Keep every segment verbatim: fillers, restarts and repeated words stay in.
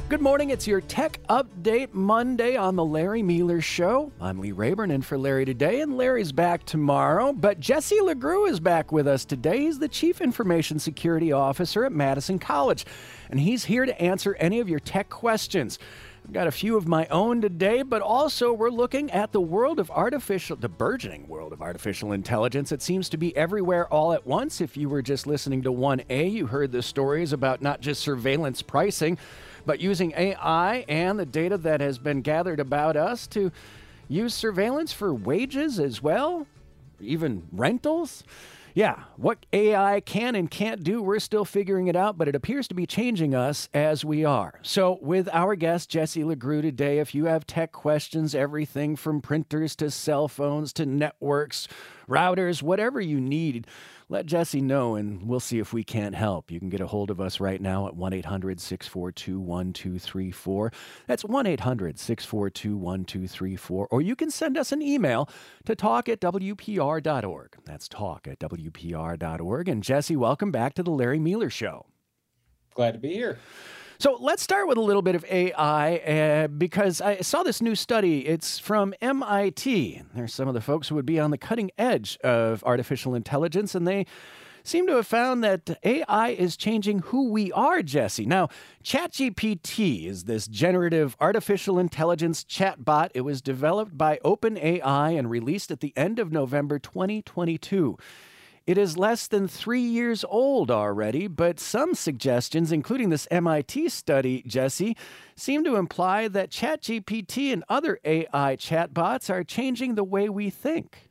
Good morning. It's your Tech Update Monday on the Larry Mueller Show. I'm Lee Rayburn in for Larry today, and Larry's back tomorrow. But Jesse LeGrew is back with us today. He's the Chief Information Security Officer at Madison College, and he's here to answer any of your tech questions. I've got a few of my own today, but also we're looking at the world of artificial, the burgeoning world of artificial intelligence. It seems to be everywhere all at once. If you were just listening to one A, you heard the stories about not just surveillance pricing, but using A I and the data that has been gathered about us to use surveillance for wages as well, even rentals. Yeah, what A I can and can't do, we're still figuring it out, but it appears to be changing us as we are. So with our guest, Jesse LeGrew, today, if you have tech questions, everything from printers to cell phones to networks, routers, whatever you need, let Jesse know, and we'll see if we can't help. You can get a hold of us right now at one eight hundred six four two one two three four. That's one eight hundred six four two one two three four. Or you can send us an email to talk at W P R dot org. That's talk at W P R dot org. And Jesse, welcome back to the Larry Mueller Show. Glad to be here. So let's start with a little bit of A I uh, because I saw this new study. It's from M I T. There's some of the folks who would be on the cutting edge of artificial intelligence, and they seem to have found that A I is changing who we are, Jesse. Now, ChatGPT is this generative artificial intelligence chatbot. It was developed by OpenAI and released at the end of November twenty twenty-two. It is less than three years old already, but some suggestions, including this M I T study, Jesse, seem to imply that ChatGPT and other A I chatbots are changing the way we think.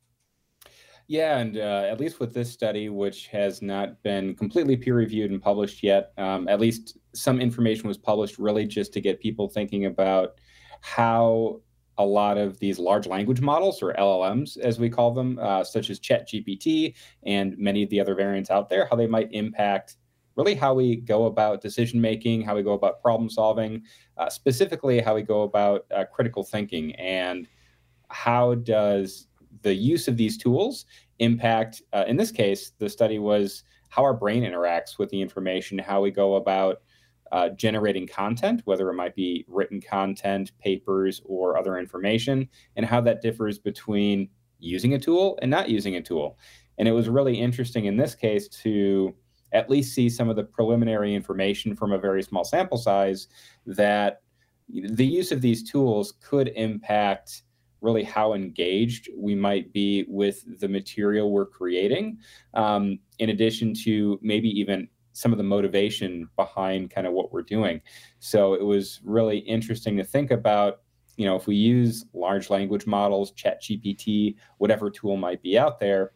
Yeah, and uh, at least with this study, which has not been completely peer-reviewed and published yet, um, at least some information was published really just to get people thinking about how a lot of these large language models, or L L Ms, as we call them, uh, such as ChatGPT and many of the other variants out there, how they might impact really how we go about decision-making, how we go about problem-solving, uh, specifically how we go about uh, critical thinking, and how does the use of these tools impact, uh, in this case, the study was how our brain interacts with the information, how we go about Uh, generating content, whether it might be written content, papers, or other information, and how that differs between using a tool and not using a tool. And it was really interesting in this case to at least see some of the preliminary information from a very small sample size that the use of these tools could impact really how engaged we might be with the material we're creating, um, in addition to maybe even some of the motivation behind kind of what we're doing. So it was really interesting to think about, you know, if we use large language models, ChatGPT, whatever tool might be out there,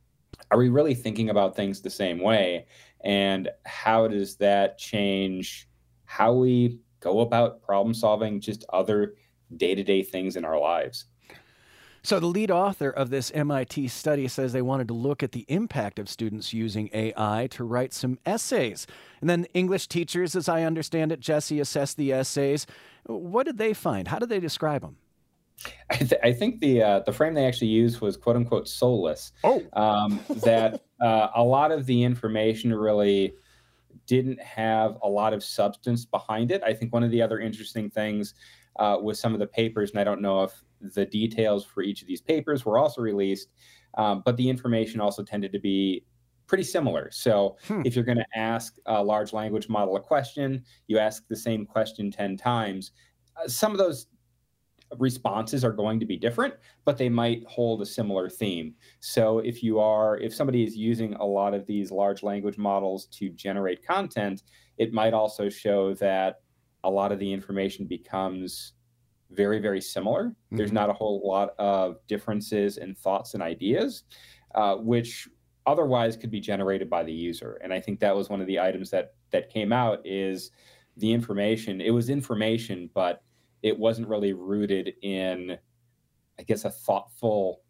are we really thinking about things the same way? And how does that change how we go about problem solving, just other day-to-day things in our lives? So the lead author of this M I T study says they wanted to look at the impact of students using A I to write some essays. And then English teachers, as I understand it, Jesse, assessed the essays. What did they find? How did they describe them? I, th- I think the uh, the frame they actually used was "quote unquote" soulless. Oh, um, that uh, a lot of the information really didn't have a lot of substance behind it. I think one of the other interesting things uh, with some of the papers, and I don't know if the details for each of these papers were also released, um, but the information also tended to be pretty similar. So hmm. if you're going to ask a large language model a question, you ask the same question ten times. Uh, some of those responses are going to be different, but they might hold a similar theme. So if you are, if somebody is using a lot of these large language models to generate content, it might also show that a lot of the information becomes very, very similar. Mm-hmm. There's not a whole lot of differences in thoughts and ideas, uh, which otherwise could be generated by the user. And I think that was one of the items that that came out is the information. It was information, but it wasn't really rooted in, I guess, a thoughtful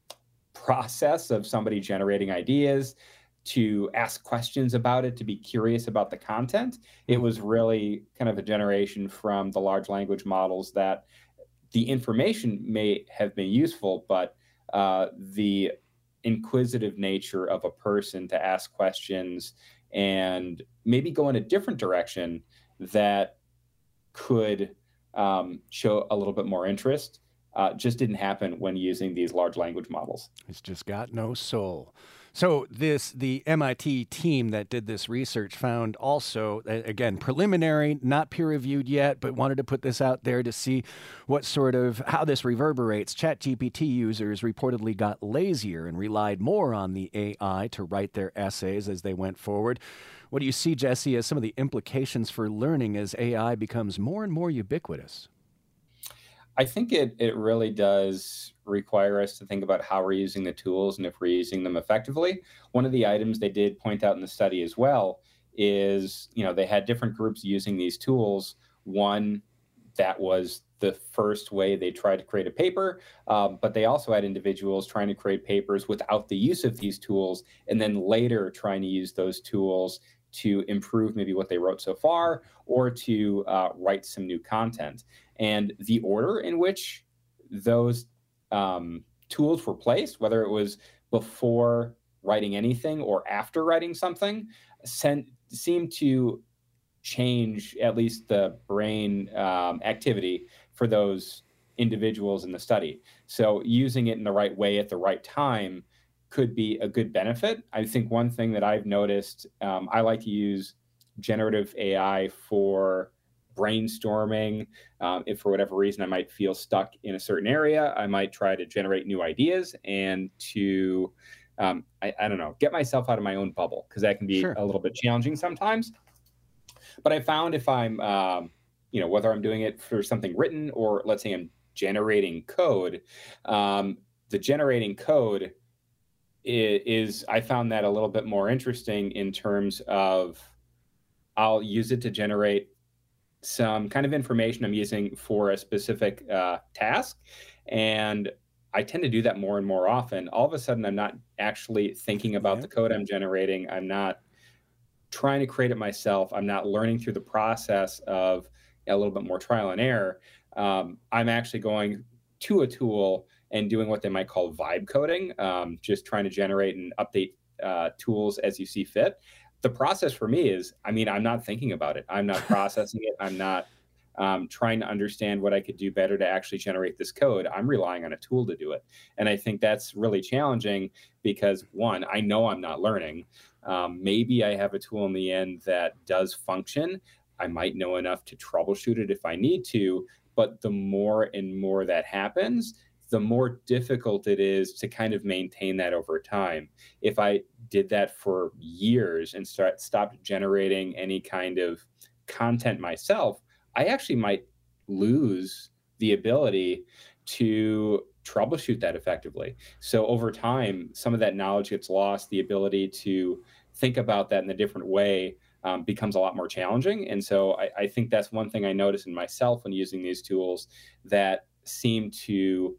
process of somebody generating ideas to ask questions about it, to be curious about the content. It was really kind of a generation from the large language models that the information may have been useful, but uh, the inquisitive nature of a person to ask questions and maybe go in a different direction that could um, show a little bit more interest. Uh, just didn't happen when using these large language models. It's just got no soul. So this the M I T team that did this research found also, again, preliminary, not peer-reviewed yet, but wanted to put this out there to see what sort of, how this reverberates. ChatGPT users reportedly got lazier and relied more on the A I to write their essays as they went forward. What do you see, Jesse, as some of the implications for learning as A I becomes more and more ubiquitous? I think it it really does require us to think about how we're using the tools and if we're using them effectively. One of the items they did point out in the study as well is, you know, they had different groups using these tools. One, that was the first way they tried to create a paper, um, but they also had individuals trying to create papers without the use of these tools, and then later trying to use those tools to improve maybe what they wrote so far or to uh, write some new content. And the order in which those um, tools were placed, whether it was before writing anything or after writing something, sent, seemed to change at least the brain um, activity for those individuals in the study. So using it in the right way at the right time could be a good benefit. I think one thing that I've noticed, um, I like to use generative A I for brainstorming. Um, if for whatever reason I might feel stuck in a certain area, I might try to generate new ideas and to, um, I, I don't know, get myself out of my own bubble, because that can be Sure. a little bit challenging sometimes. But I found if I'm, um, you know, whether I'm doing it for something written or let's say I'm generating code, um, the generating code is, is, I found that a little bit more interesting in terms of I'll use it to generate some kind of information I'm using for a specific uh, task. And I tend to do that more and more often. All of a sudden, I'm not actually thinking about Yeah. the code I'm generating. I'm not trying to create it myself. I'm not learning through the process of a little bit more trial and error. Um, I'm actually going to a tool and doing what they might call vibe coding, um, just trying to generate and update uh, tools as you see fit. The process for me is, I mean, I'm not thinking about it. I'm not processing it. I'm not um, trying to understand what I could do better to actually generate this code. I'm relying on a tool to do it. And I think that's really challenging because, one, I know I'm not learning. Um, maybe I have a tool in the end that does function. I might know enough to troubleshoot it if I need to. But the more and more that happens, the more difficult it is to kind of maintain that over time. If I did that for years and start stopped generating any kind of content myself, I actually might lose the ability to troubleshoot that effectively. So over time, some of that knowledge gets lost. The ability to think about that in a different way um, becomes a lot more challenging. And so I, I think that's one thing I notice in myself when using these tools that seem to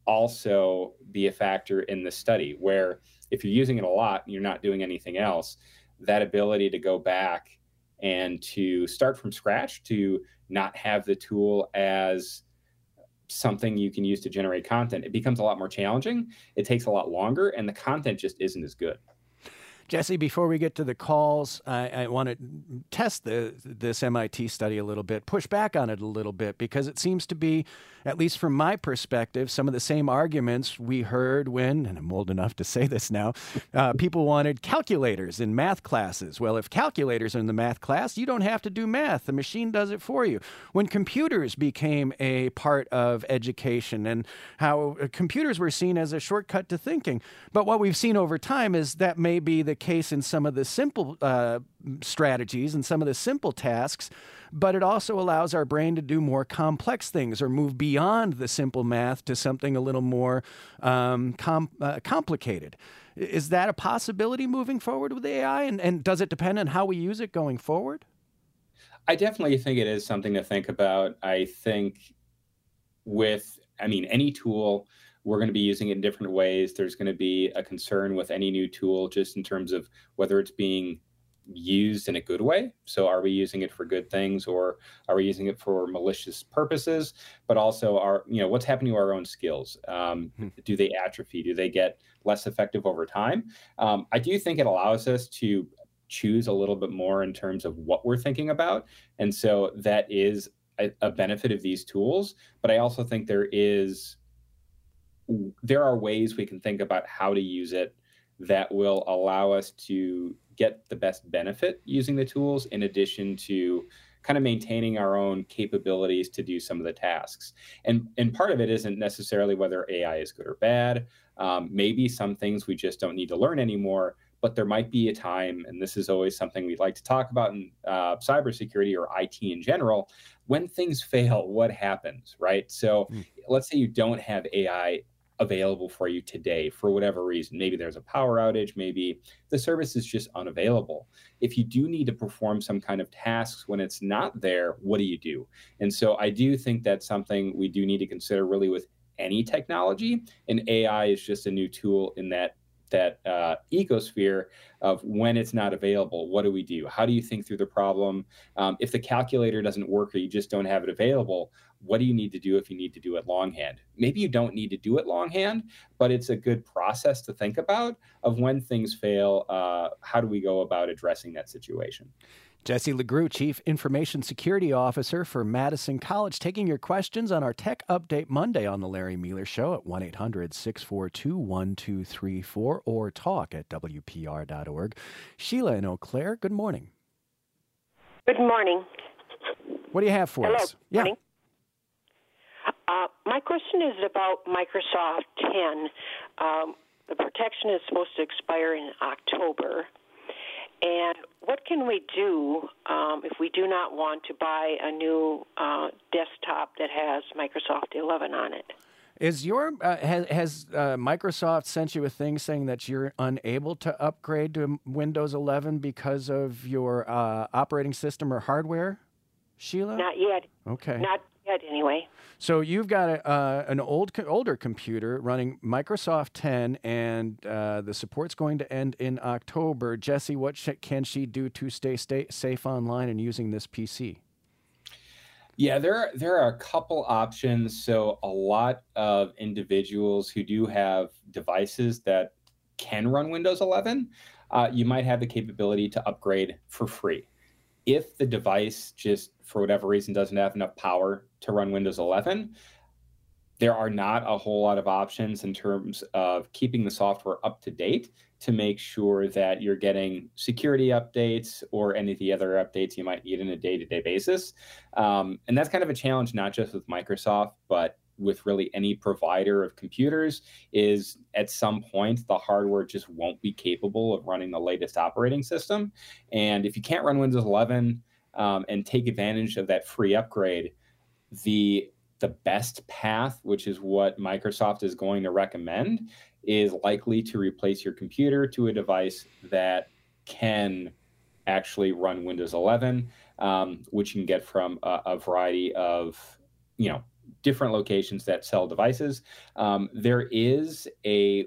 also be a factor in the study, where if you're using it a lot and you're not doing anything else, that ability to go back and to start from scratch, to not have the tool as something you can use to generate content, it becomes a lot more challenging. It takes a lot longer, and the content just isn't as good. Jesse, before we get to the calls, I, I want to test the, this M I T study a little bit, push back on it a little bit, because it seems to be, at least from my perspective, some of the same arguments we heard when, and I'm old enough to say this now, uh, people wanted calculators in math classes. Well, if calculators are in the math class, you don't have to do math. The machine does it for you. When computers became a part of education and how computers were seen as a shortcut to thinking. But what we've seen over time is that may be the case in some of the simple uh, strategies and some of the simple tasks, but it also allows our brain to do more complex things or move beyond the simple math to something a little more um, com uh, complicated. Is that a possibility moving forward with A I? And, and does it depend on how we use it going forward? I definitely think it is something to think about. I think with, I mean, any tool, we're going to be using it in different ways. There's going to be a concern with any new tool just in terms of whether it's being used in a good way. So are we using it for good things, or are we using it for malicious purposes? But also, are, you know, what's happening to our own skills? Um, Hmm. do they atrophy? Do they get less effective over time? Um, I do think it allows us to choose a little bit more in terms of what we're thinking about. And so that is a, a benefit of these tools, but I also think there is there are ways we can think about how to use it that will allow us to get the best benefit using the tools, in addition to kind of maintaining our own capabilities to do some of the tasks. And, and part of it isn't necessarily whether A I is good or bad. Um, maybe some things we just don't need to learn anymore, but there might be a time, and this is always something we'd like to talk about in uh, cybersecurity or I T in general, when things fail, what happens, right? So mm. let's say you don't have A I available for you today for whatever reason. Maybe there's a power outage, maybe the service is just unavailable. If you do need to perform some kind of tasks when it's not there, what do you do? And so I do think that's something we do need to consider really with any technology, and A I is just a new tool in that that uh, ecosphere of when it's not available, what do we do? How do you think through the problem? Um, if the calculator doesn't work or you just don't have it available, what do you need to do if you need to do it longhand? Maybe you don't need to do it longhand, but it's a good process to think about of when things fail, uh, how do we go about addressing that situation? Jesse LeGroux, Chief Information Security Officer for Madison College, taking your questions on our Tech Update Monday on The Larry Miller Show at one eight hundred six four two one two three four or talk at W P R dot org. Sheila in Eau Claire, good morning. Good morning. What do you have for Hello. us? Good morning. Uh, my question is about Microsoft ten. Um, the protection is supposed to expire in October. And what can we do um, if we do not want to buy a new uh, desktop that has Microsoft eleven on it? Is your uh, has, has uh, Microsoft sent you a thing saying that you're unable to upgrade to Windows eleven because of your uh, operating system or hardware, Sheila? Not yet. Okay. Not yet, anyway. So you've got a, uh, an old, older computer running Microsoft ten, and uh, the support's going to end in October. Jesse, what sh- can she do to stay, stay safe online and using this P C? Yeah, there are, there are a couple options. So a lot of individuals who do have devices that can run Windows eleven, uh, you might have the capability to upgrade for free. If the device just, for whatever reason, doesn't have enough power to run Windows eleven, there are not a whole lot of options in terms of keeping the software up to date to make sure that you're getting security updates or any of the other updates you might need on a day-to-day basis. Um, and that's kind of a challenge, not just with Microsoft, but with really any provider of computers, is at some point the hardware just won't be capable of running the latest operating system. And if you can't run Windows eleven um, and take advantage of that free upgrade, the the best path, which is what Microsoft is going to recommend, is likely to replace your computer to a device that can actually run Windows eleven, um, which you can get from a, a variety of, you know, different locations that sell devices. Um, there is a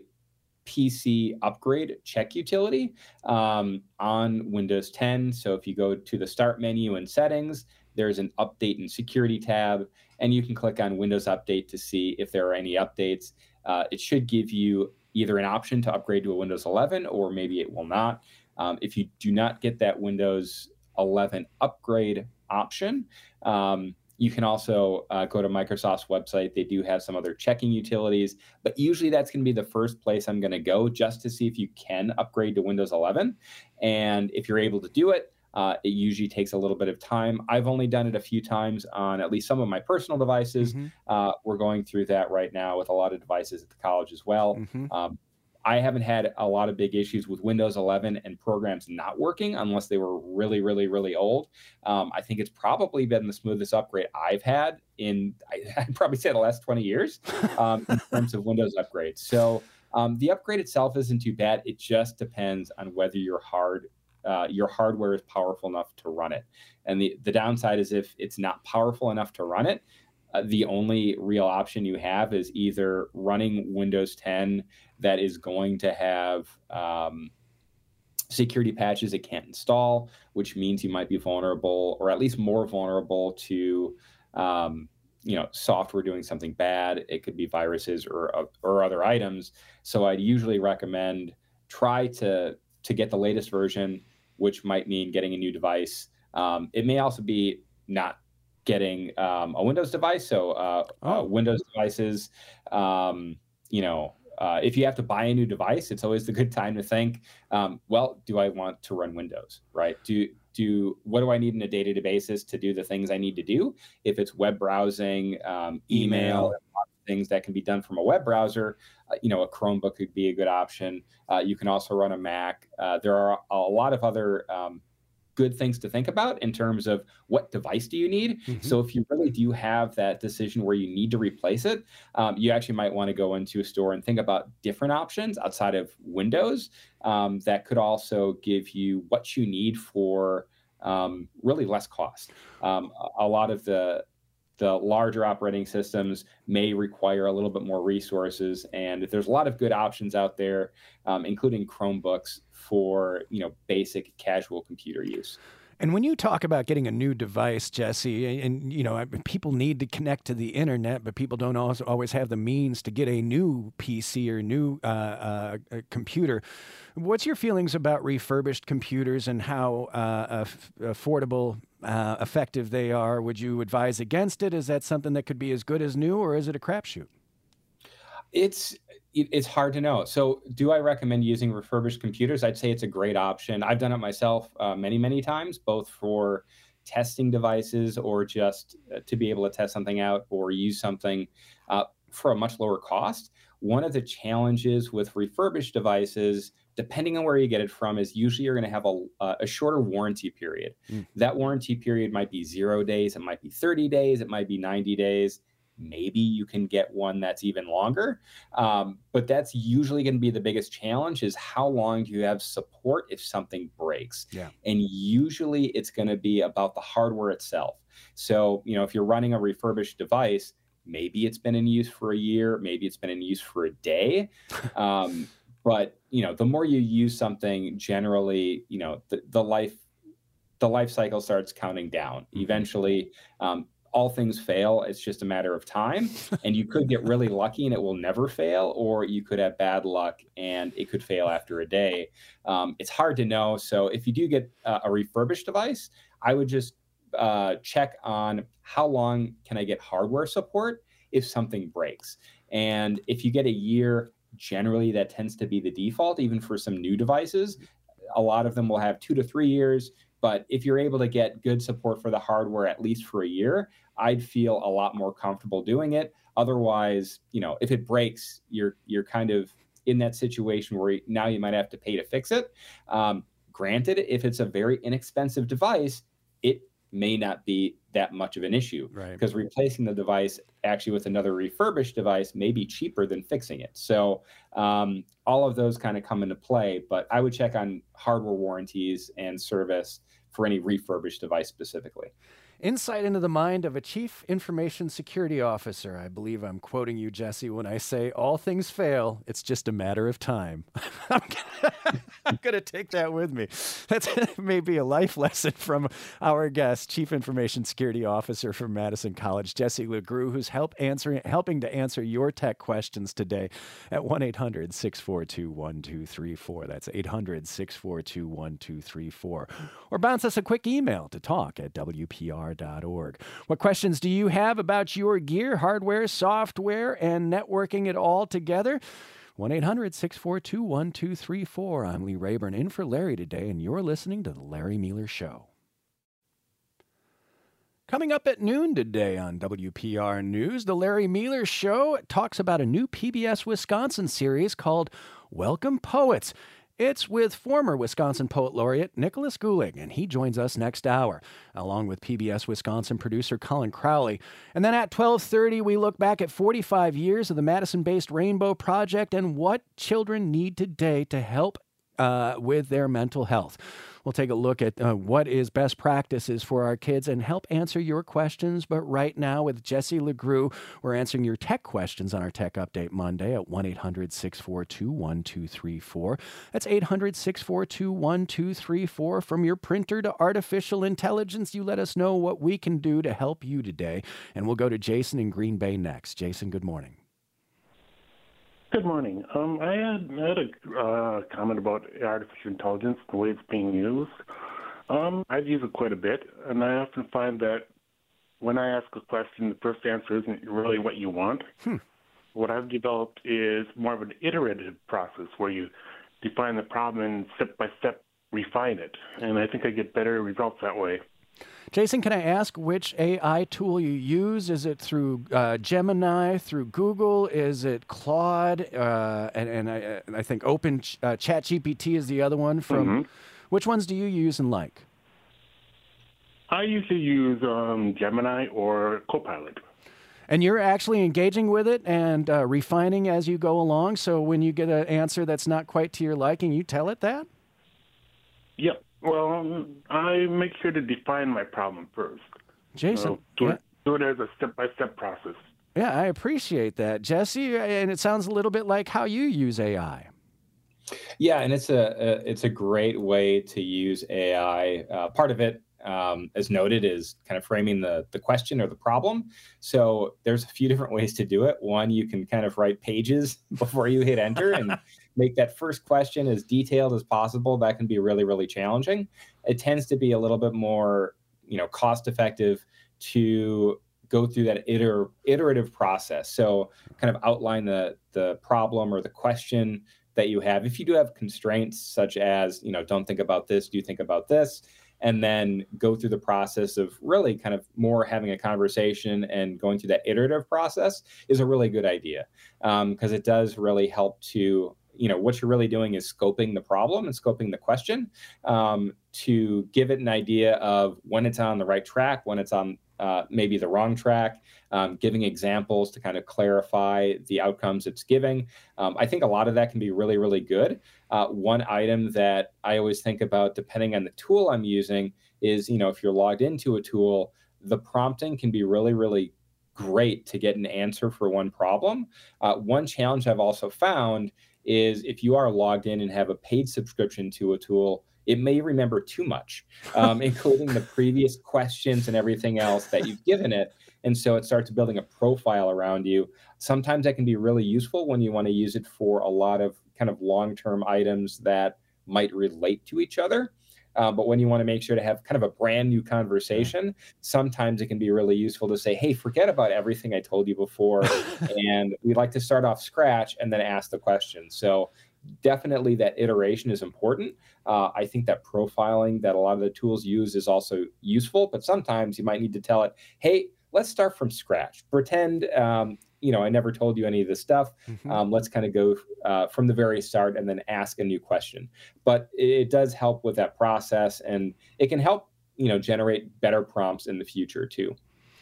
P C upgrade check utility um, on Windows ten. So if you go to the Start menu and Settings, there's an Update and Security tab, and you can click on Windows Update to see if there are any updates. Uh, it should give you either an option to upgrade to a Windows eleven, or maybe it will not. Um, if you do not get that Windows eleven upgrade option, um, you can also uh, go to Microsoft's website. They do have some other checking utilities, but usually that's going to be the first place I'm going to go just to see if you can upgrade to Windows eleven. And if you're able to do it, uh, it usually takes a little bit of time. I've only done it a few times on at least some of my personal devices. Mm-hmm. Uh, we're going through that right now with a lot of devices at the college as well. Mm-hmm. Um, I haven't had a lot of big issues with Windows eleven and programs not working unless they were really, really, really old. Um, I think it's probably been the smoothest upgrade I've had in, I, I'd probably say the last twenty years um, in terms of Windows upgrades. So um, the upgrade itself isn't too bad. It just depends on whether your hard, uh, your hardware is powerful enough to run it. And the, the downside is if it's not powerful enough to run it, Uh, the only real option you have is either running Windows ten that is going to have um, security patches it can't install, which means you might be vulnerable, or at least more vulnerable to um, you know, software doing something bad. It could be viruses or or other items. So I'd usually recommend try to to get the latest version, which might mean getting a new device. Um, it may also be not getting um, a Windows device. So uh, Oh. uh, Windows devices, um, you know, uh, if you have to buy a new device, it's always the good time to think, um, well, do I want to run Windows, right? Do do what do I need on a day-to-day basis to do the things I need to do? If it's web browsing, um, email, Email. and lots of things that can be done from a web browser, uh, you know, a Chromebook could be a good option. Uh, you can also run a Mac. Uh, there are a lot of other um, good things to think about in terms of what device do you need. Mm-hmm. So if you really do have that decision where you need to replace it, um, you actually might want to go into a store and think about different options outside of Windows um, that could also give you what you need for um, really less cost. Um, a, a lot of the the larger operating systems may require a little bit more resources, and there's a lot of good options out there, um, including Chromebooks for, you know, basic casual computer use. And when you talk about getting a new device, Jesse, and, you know, people need to connect to the internet, but people don't always, always have the means to get a new P C or new uh, uh, computer. What's your feelings about refurbished computers and how uh, aff- affordable, uh, effective they are? Would you advise against it? Is that something that could be as good as new, or is it a crapshoot? It's it's hard to know. So do I recommend using refurbished computers? I'd say it's a great option. I've done it myself uh, many, many times, both for testing devices or just uh, to be able to test something out or use something uh, for a much lower cost. One of the challenges with refurbished devices, depending on where you get it from, is usually you're going to have a, a shorter warranty period. Mm. That warranty period might be zero days. It might be thirty days. It might be ninety days. Maybe you can get one that's even longer. Um, but that's usually going to be the biggest challenge, is how long do you have support if something breaks? Yeah. And usually it's going to be about the hardware itself. So, you know, if you're running a refurbished device, maybe it's been in use for a year, maybe it's been in use for a day. Um, but, you know, the more you use something, generally, you know, the, the life, the life cycle starts counting down. Mm-hmm. Eventually, um, all things fail. It's just a matter of time. And you could get really lucky and it will never fail, or you could have bad luck and it could fail after a day. Um, it's hard to know. So if you do get uh, a refurbished device, I would just uh, check on how long can I get hardware support if something breaks. And if you get a year, generally that tends to be the default, even for some new devices. A lot of them will have two to three years. But if you're able to get good support for the hardware at least for a year, I'd feel a lot more comfortable doing it. Otherwise, you know, if it breaks, you're you're kind of in that situation where now you might have to pay to fix it. Um, granted, if it's a very inexpensive device, it may not be that much of an issue, right? Because replacing the device actually with another refurbished device may be cheaper than fixing it. So um, all of those kind of come into play, but I would check on hardware warranties and service for any refurbished device specifically. Insight into the mind of a chief information security officer. I believe I'm quoting you, Jesse, when I say all things fail, it's just a matter of time. I'm gonna, I'm gonna take that with me. That's maybe a life lesson from our guest, chief information security officer from Madison College, Jesse LeGroux, who's help answering, helping to answer your tech questions today at one eight hundred six four two one two three four. That's eight hundred six four two one two three four. Or bounce us a quick email to talk at W P R dot org. What questions do you have about your gear, hardware, software, and networking it all together? one eight hundred six four two one two three four. I'm Lee Rayburn in for Larry today, and you're listening to The Larry Miller Show. Coming up at noon today on W P R News, The Larry Miller Show talks about a new P B S Wisconsin series called Welcome Poets. It's with former Wisconsin Poet Laureate Nicholas Gulig, and he joins us next hour, along with P B S Wisconsin producer Colin Crowley. And then at twelve thirty, we look back at forty-five years of the Madison-based Rainbow Project and what children need today to help uh, with their mental health. We'll take a look at uh, what is best practices for our kids and help answer your questions. But right now with Jesse LeGroux, we're answering your tech questions on our Tech Update Monday at one eight hundred six four two one two three four. That's eight hundred six four two one two three four. From your printer to artificial intelligence, you let us know what we can do to help you today. And we'll go to Jason in Green Bay next. Jason, good morning. Good morning. Um, I had, I had a uh, comment about artificial intelligence, the way it's being used. Um, I've used it quite a bit, and I often find that when I ask a question, the first answer isn't really what you want. Hmm. What I've developed is more of an iterative process where you define the problem and step by step refine it. And I think I get better results that way. Jason, can I ask which A I tool you use? Is it through uh, Gemini, through Google? Is it Claude? Uh, and and I, I think Open uh, ChatGPT is the other one. From Mm-hmm. Which ones do you use and like? I usually use um, Gemini or Copilot. And you're actually engaging with it and uh, refining as you go along. So when you get an answer that's not quite to your liking, you tell it that? Yep. Well, um, I make sure to define my problem first. Jason, So do, yeah. it, do it as a step-by-step process. Yeah, I appreciate that. Jesse, and it sounds a little bit like how you use A I. Yeah, and it's a, a it's a great way to use A I. Uh, part of it, um, as noted, is kind of framing the the question or the problem. So there's a few different ways to do it. One, you can kind of write pages before you hit enter and make that first question as detailed as possible. That can be really, really challenging. It tends to be a little bit more, you know, cost effective to go through that iter- iterative process. So kind of outline the the problem or the question that you have. If you do have constraints such as, you know, don't think about this, do think about this, and then go through the process of really kind of more having a conversation and going through that iterative process is a really good idea, because um, it does really help to, you know, what you're really doing is scoping the problem and scoping the question um, to give it an idea of when it's on the right track, when it's on uh, maybe the wrong track, um, giving examples to kind of clarify the outcomes it's giving. Um, I think a lot of that can be really, really good. Uh, one item that I always think about, depending on the tool I'm using, is, you know, if you're logged into a tool, the prompting can be really, really great to get an answer for one problem. Uh, one challenge I've also found is if you are logged in and have a paid subscription to a tool, it may remember too much, um, including the previous questions and everything else that you've given it. And so it starts building a profile around you. Sometimes that can be really useful when you want to use it for a lot of kind of long-term items that might relate to each other. Uh, but when you want to make sure to have kind of a brand new conversation, sometimes it can be really useful to say, hey, forget about everything I told you before. And we'd like to start off scratch and then ask the question. So definitely that iteration is important. Uh, I think that profiling that a lot of the tools use is also useful, but sometimes you might need to tell it, hey, let's start from scratch. Pretend, um, you know, I never told you any of this stuff. Mm-hmm. Um, let's kind of go uh, from the very start and then ask a new question. But it, it does help with that process, and it can help, you know, generate better prompts in the future too.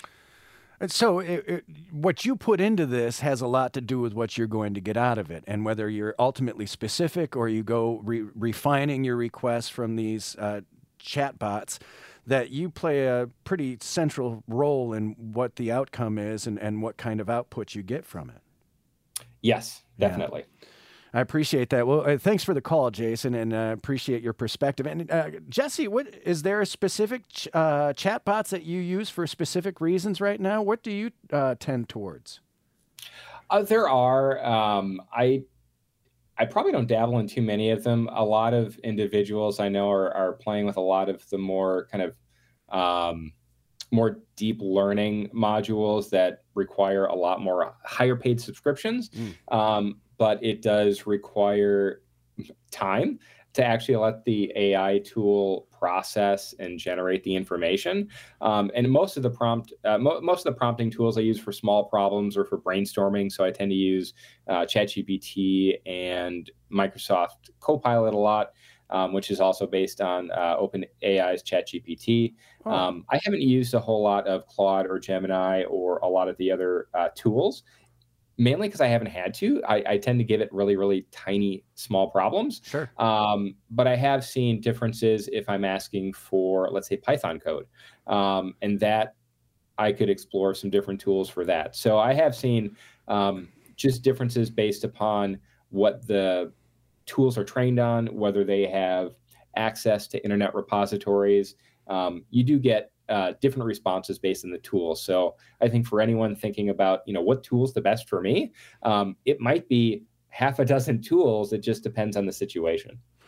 And so it, it, what you put into this has a lot to do with what you're going to get out of it, and whether you're ultimately specific or you go re- refining your requests from these uh, chatbots, that you play a pretty central role in what the outcome is and, and what kind of output you get from it. Yes, definitely. Yeah. I appreciate that. Well, uh, thanks for the call, Jason, and uh, appreciate your perspective. And uh, Jesse, what is there a specific ch- uh, chatbots that you use for specific reasons right now? What do you uh, tend towards? Uh, there are. Um, I I probably don't dabble in too many of them. A lot of individuals I know are, are playing with a lot of the more kind of um, more deep learning modules that require a lot more higher paid subscriptions. Mm. Um, but it does require time to actually let the A I tool process and generate the information. Um, and most of the prompt, uh, mo- most of the prompting tools I use for small problems or for brainstorming. So I tend to use uh, ChatGPT and Microsoft Copilot a lot, um, which is also based on uh, OpenAI's ChatGPT. Oh. Um, I haven't used a whole lot of Claude or Gemini or a lot of the other uh, tools. Mainly because I haven't had to. I, I tend to give it really, really tiny, small problems. Sure. Um, but I have seen differences if I'm asking for, let's say, Python code. Um, and that I could explore some different tools for that. So I have seen um, just differences based upon what the tools are trained on, whether they have access to internet repositories. Um, you do get Uh, different responses based on the tool. So I think for anyone thinking about, you know, what tool's the best for me, um, it might be half a dozen tools. It just depends on the situation.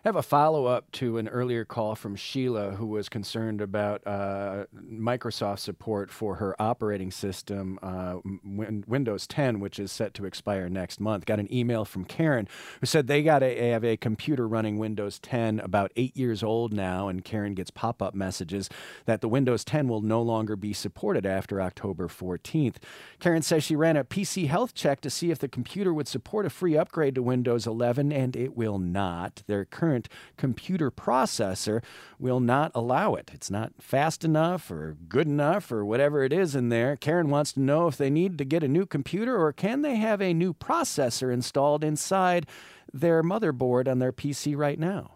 have a follow-up to an earlier call from Sheila, who was concerned about uh, Microsoft support for her operating system, uh, win- Windows ten, which is set to expire next month. Got an email from Karen, who said they got a, have a computer running Windows ten, about eight years old now, and Karen gets pop-up messages that the Windows ten will no longer be supported after October fourteenth. Karen says she ran a P C health check to see if the computer would support a free upgrade to Windows eleven, and it will not. Their current computer processor will not allow it. It's not fast enough or good enough or whatever it is in there. Karen wants to know if they need to get a new computer, or can they have a new processor installed inside their motherboard on their P C right now?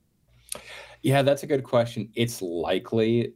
Yeah, that's a good question. It's likely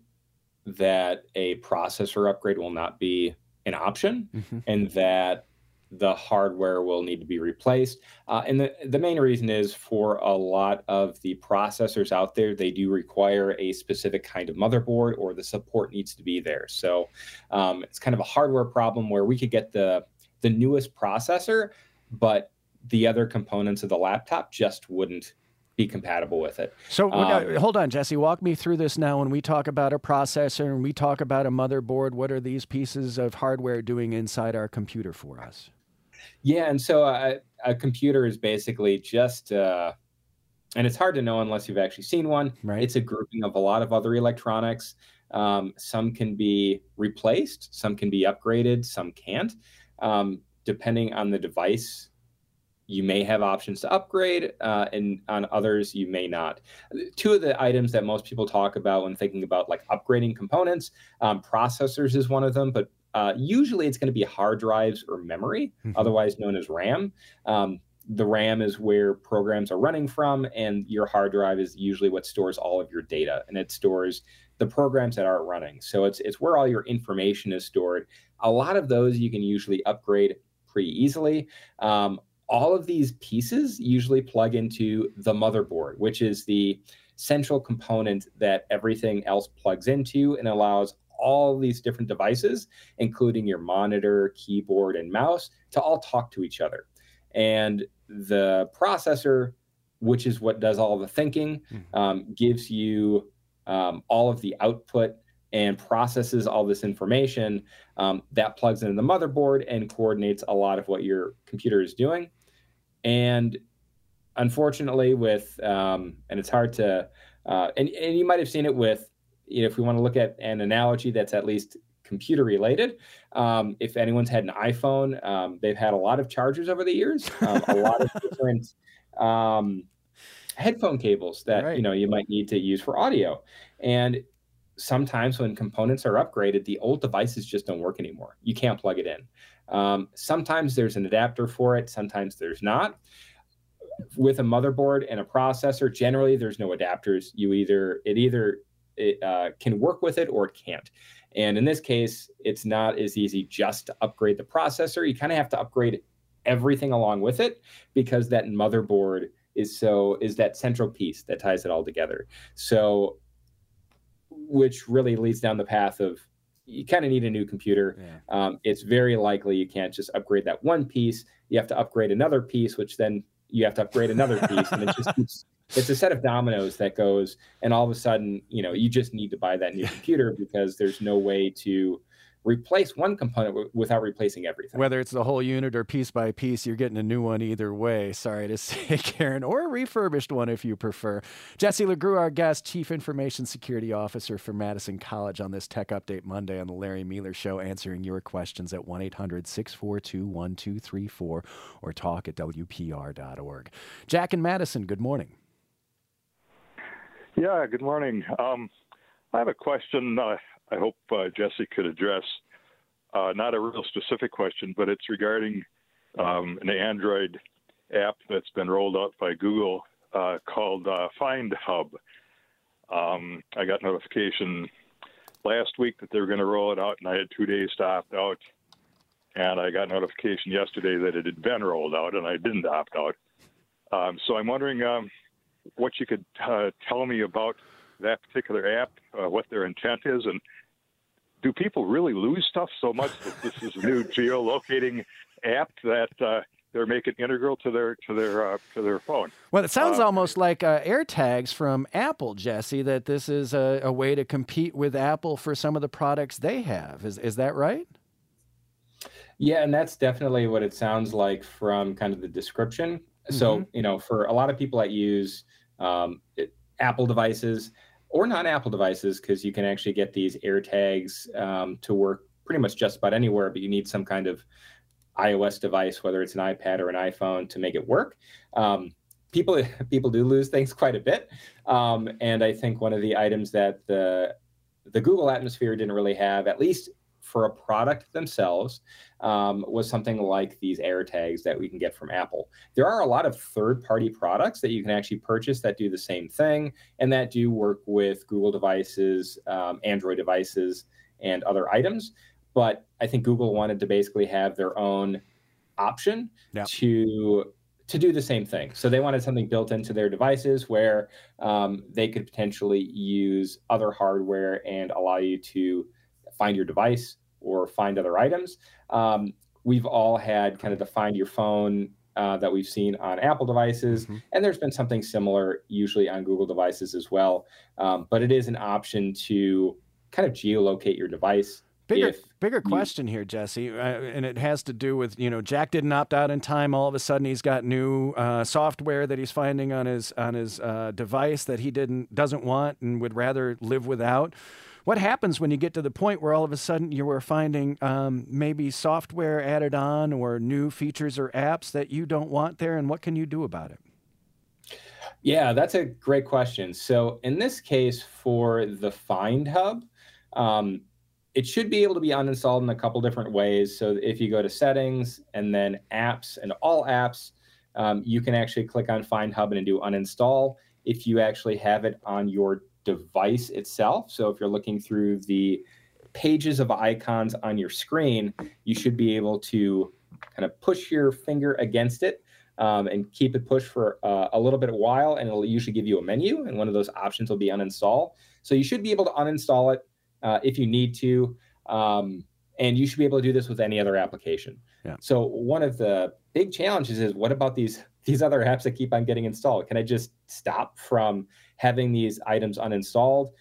that a processor upgrade will not be an option, mm-hmm. and that the hardware will need to be replaced. Uh, and the, the main reason is, for a lot of the processors out there, they do require a specific kind of motherboard, or the support needs to be there. So um, it's kind of a hardware problem where we could get the, the newest processor, but the other components of the laptop just wouldn't be compatible with it. So um, hold on, Jesse, walk me through this now. When we talk about a processor and we talk about a motherboard, what are these pieces of hardware doing inside our computer for us? Yeah, and so a, a computer is basically just, uh, and it's hard to know unless you've actually seen one. Right. It's a grouping of a lot of other electronics. Um, some can be replaced, some can be upgraded, some can't. Um, depending on the device, you may have options to upgrade, uh, and on others, you may not. Two of the items that most people talk about when thinking about like upgrading components, um, processors is one of them, but Uh, usually it's going to be hard drives or memory, mm-hmm. otherwise known as RAM. Um, the RAM is where programs are running from, and your hard drive is usually what stores all of your data, and it stores the programs that aren't running. So it's it's where all your information is stored. A lot of those you can usually upgrade pretty easily. Um, all of these pieces usually plug into the motherboard, which is the central component that everything else plugs into and allows all these different devices, including your monitor, keyboard, and mouse, to all talk to each other. And the processor, which is what does all the thinking, um, gives you um, all of the output and processes all this information um, that plugs into the motherboard and coordinates a lot of what your computer is doing. And unfortunately, with, um, and it's hard to, uh, and, and you might have seen it with, you know, if we want to look at an analogy that's at least computer related, um, if anyone's had an iPhone, um, they've had a lot of chargers over the years, um, a lot of different um, headphone cables that, right. you know, you might need to use for audio. And sometimes when components are upgraded, the old devices just don't work anymore. You can't plug it in. Um, sometimes there's an adapter for it. Sometimes there's not. With a motherboard and a processor, generally there's no adapters. You either, it either It uh, can work with it or it can't. And in this case, it's not as easy just to upgrade the processor. You kind of have to upgrade everything along with it, because that motherboard is so is that central piece that ties it all together. So, which really leads down the path of, you kind of need a new computer. Yeah. Um, it's very likely you can't just upgrade that one piece. You have to upgrade another piece, which then you have to upgrade another piece, and it just keeps. It's a set of dominoes that goes, and all of a sudden, you know, you just need to buy that new computer because there's no way to replace one component w- without replacing everything. Whether it's the whole unit or piece by piece, you're getting a new one either way. Sorry to say, Karen, or a refurbished one if you prefer. Jesse LeGrew, our guest, Chief Information Security Officer for Madison College, on this Tech Update Monday on the Larry Mealer Show, answering your questions at one eight hundred six four two one two three four or talk at W P R dot org. Jack and Madison, good morning. Yeah, good morning. Um, I have a question uh, I hope uh, Jesse could address. Uh, not a real specific question, but it's regarding um, an Android app that's been rolled out by Google uh, called uh, Find Hub. Um, I got notification last week that they were going to roll it out, and I had two days to opt out. And I got notification yesterday that it had been rolled out, and I didn't opt out. Um, so I'm wondering um, what you could uh, tell me about that particular app, uh, what their intent is, and do people really lose stuff so much that this is a new geolocating app that uh, they're making integral to their to their uh, to their phone. Well, it sounds Um, almost like uh, AirTags from Apple, Jesse, that this is a, a way to compete with Apple for some of the products they have. Is is that right? Yeah, and that's definitely what it sounds like from kind of the description. So, you know, for a lot of people that use um, it, Apple devices or non-Apple devices, because you can actually get these AirTags um, to work pretty much just about anywhere, but you need some kind of iOS device, whether it's an iPad or an iPhone, to make it work. Um, people people do lose things quite a bit, um, and I think one of the items that the the Google Atmosphere didn't really have, at least for a product themselves, um, was something like these AirTags that we can get from Apple. There are a lot of third-party products that you can actually purchase that do the same thing and that do work with Google devices, um, Android devices, and other items. But I think Google wanted to basically have their own option Yep. to to do the same thing. So they wanted something built into their devices where um, they could potentially use other hardware and allow you to find your device or find other items. Um, we've all had kind of the find your phone uh, that we've seen on Apple devices, Mhm. and there's been something similar usually on Google devices as well. Um, but it is an option to kind of geolocate your device. Bigger, if bigger you- question here, Jesse, uh, and it has to do with, you know, Jack didn't opt out in time. All of a sudden, he's got new uh, software that he's finding on his on his uh, device that he didn't doesn't want and would rather live without. What happens when you get to the point where all of a sudden you are finding um, maybe software added on or new features or apps that you don't want there, and what can you do about it? Yeah, that's a great question. So in this case, for the Find Hub, um, it should be able to be uninstalled in a couple different ways. So if you go to settings and then apps and all apps, um, you can actually click on Find Hub and do uninstall if you actually have it on your device itself. So if you're looking through the pages of icons on your screen, you should be able to kind of push your finger against it um, and keep it pushed for uh, a little bit of while, and it'll usually give you a menu, and one of those options will be uninstall. So you should be able to uninstall it uh, if you need to, um, and you should be able to do this with any other application. Yeah. So one of the big challenges is, what about these these other apps that keep on getting installed? Can I just stop from having these items uninstalled?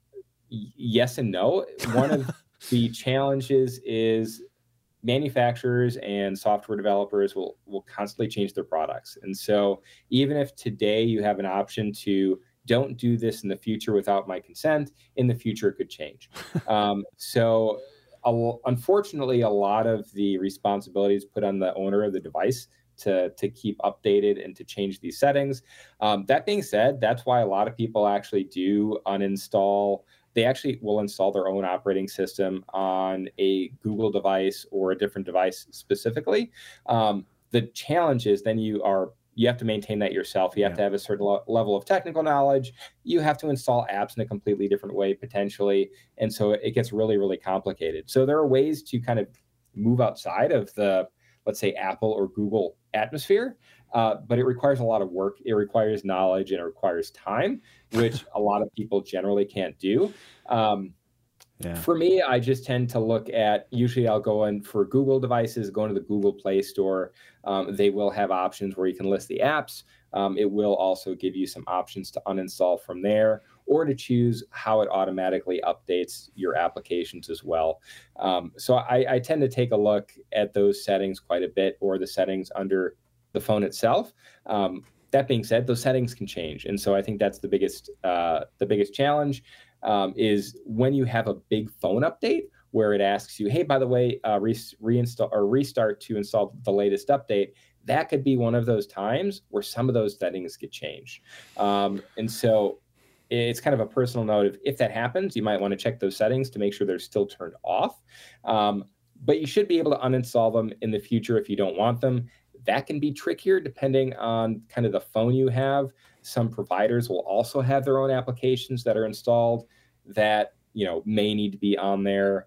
Y- yes and no. One of the challenges is manufacturers and software developers will will constantly change their products. And so even if today you have an option to don't do this in the future without my consent, in the future it could change. um, so a, unfortunately, a lot of the responsibilities put on the owner of the device to, to keep updated and to change these settings. Um, that being said, that's why a lot of people actually do uninstall. They actually will install their own operating system on a Google device or a different device specifically. Um, the challenge is then you are you have to maintain that yourself. You have Yeah. to have a certain lo- level of technical knowledge. You have to install apps in a completely different way potentially, and so it gets really, really complicated. So there are ways to kind of move outside of the, let's say, Apple or Google atmosphere, uh, but it requires a lot of work. It requires knowledge and it requires time, which a lot of people generally can't do. Um, Yeah. For me, I just tend to look at, usually I'll go in for Google devices, go into the Google Play Store. Um, they will have options where you can list the apps. Um, it will also give you some options to uninstall from there, or to choose how it automatically updates your applications as well. Um, so I, I tend to take a look at those settings quite a bit, or the settings under the phone itself. Um, that being said, those settings can change. And so I think that's the biggest, uh, the biggest challenge. Um, is when you have a big phone update where it asks you, hey, by the way, uh, re- reinstall or restart to install the latest update. That could be one of those times where some of those settings get changed. Um, and so it's kind of a personal note of, if that happens, you might want to check those settings to make sure they're still turned off. Um, but you should be able to uninstall them in the future if you don't want them. That can be trickier depending on kind of the phone you have. Some providers will also have their own applications that are installed that, you know, may need to be on there,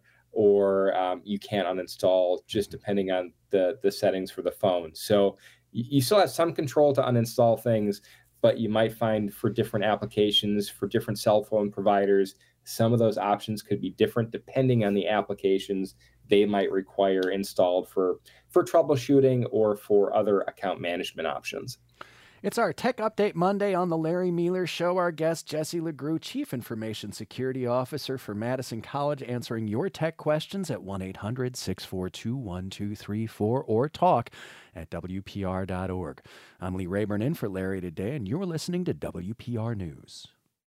or um, you can't uninstall, just depending on the, the settings for the phone. So you, you still have some control to uninstall things, but you might find for different applications, for different cell phone providers, some of those options could be different depending on the applications they might require installed for, for troubleshooting or for other account management options. It's our Tech Update Monday on the Larry Meeler Show. Our guest, Jesse LeGrew, Chief Information Security Officer for Madison College, answering your tech questions at one eight hundred, six four two, one two three four or talk at W P R dot org. I'm Lee Rayburn in for Larry today, and you're listening to W P R News.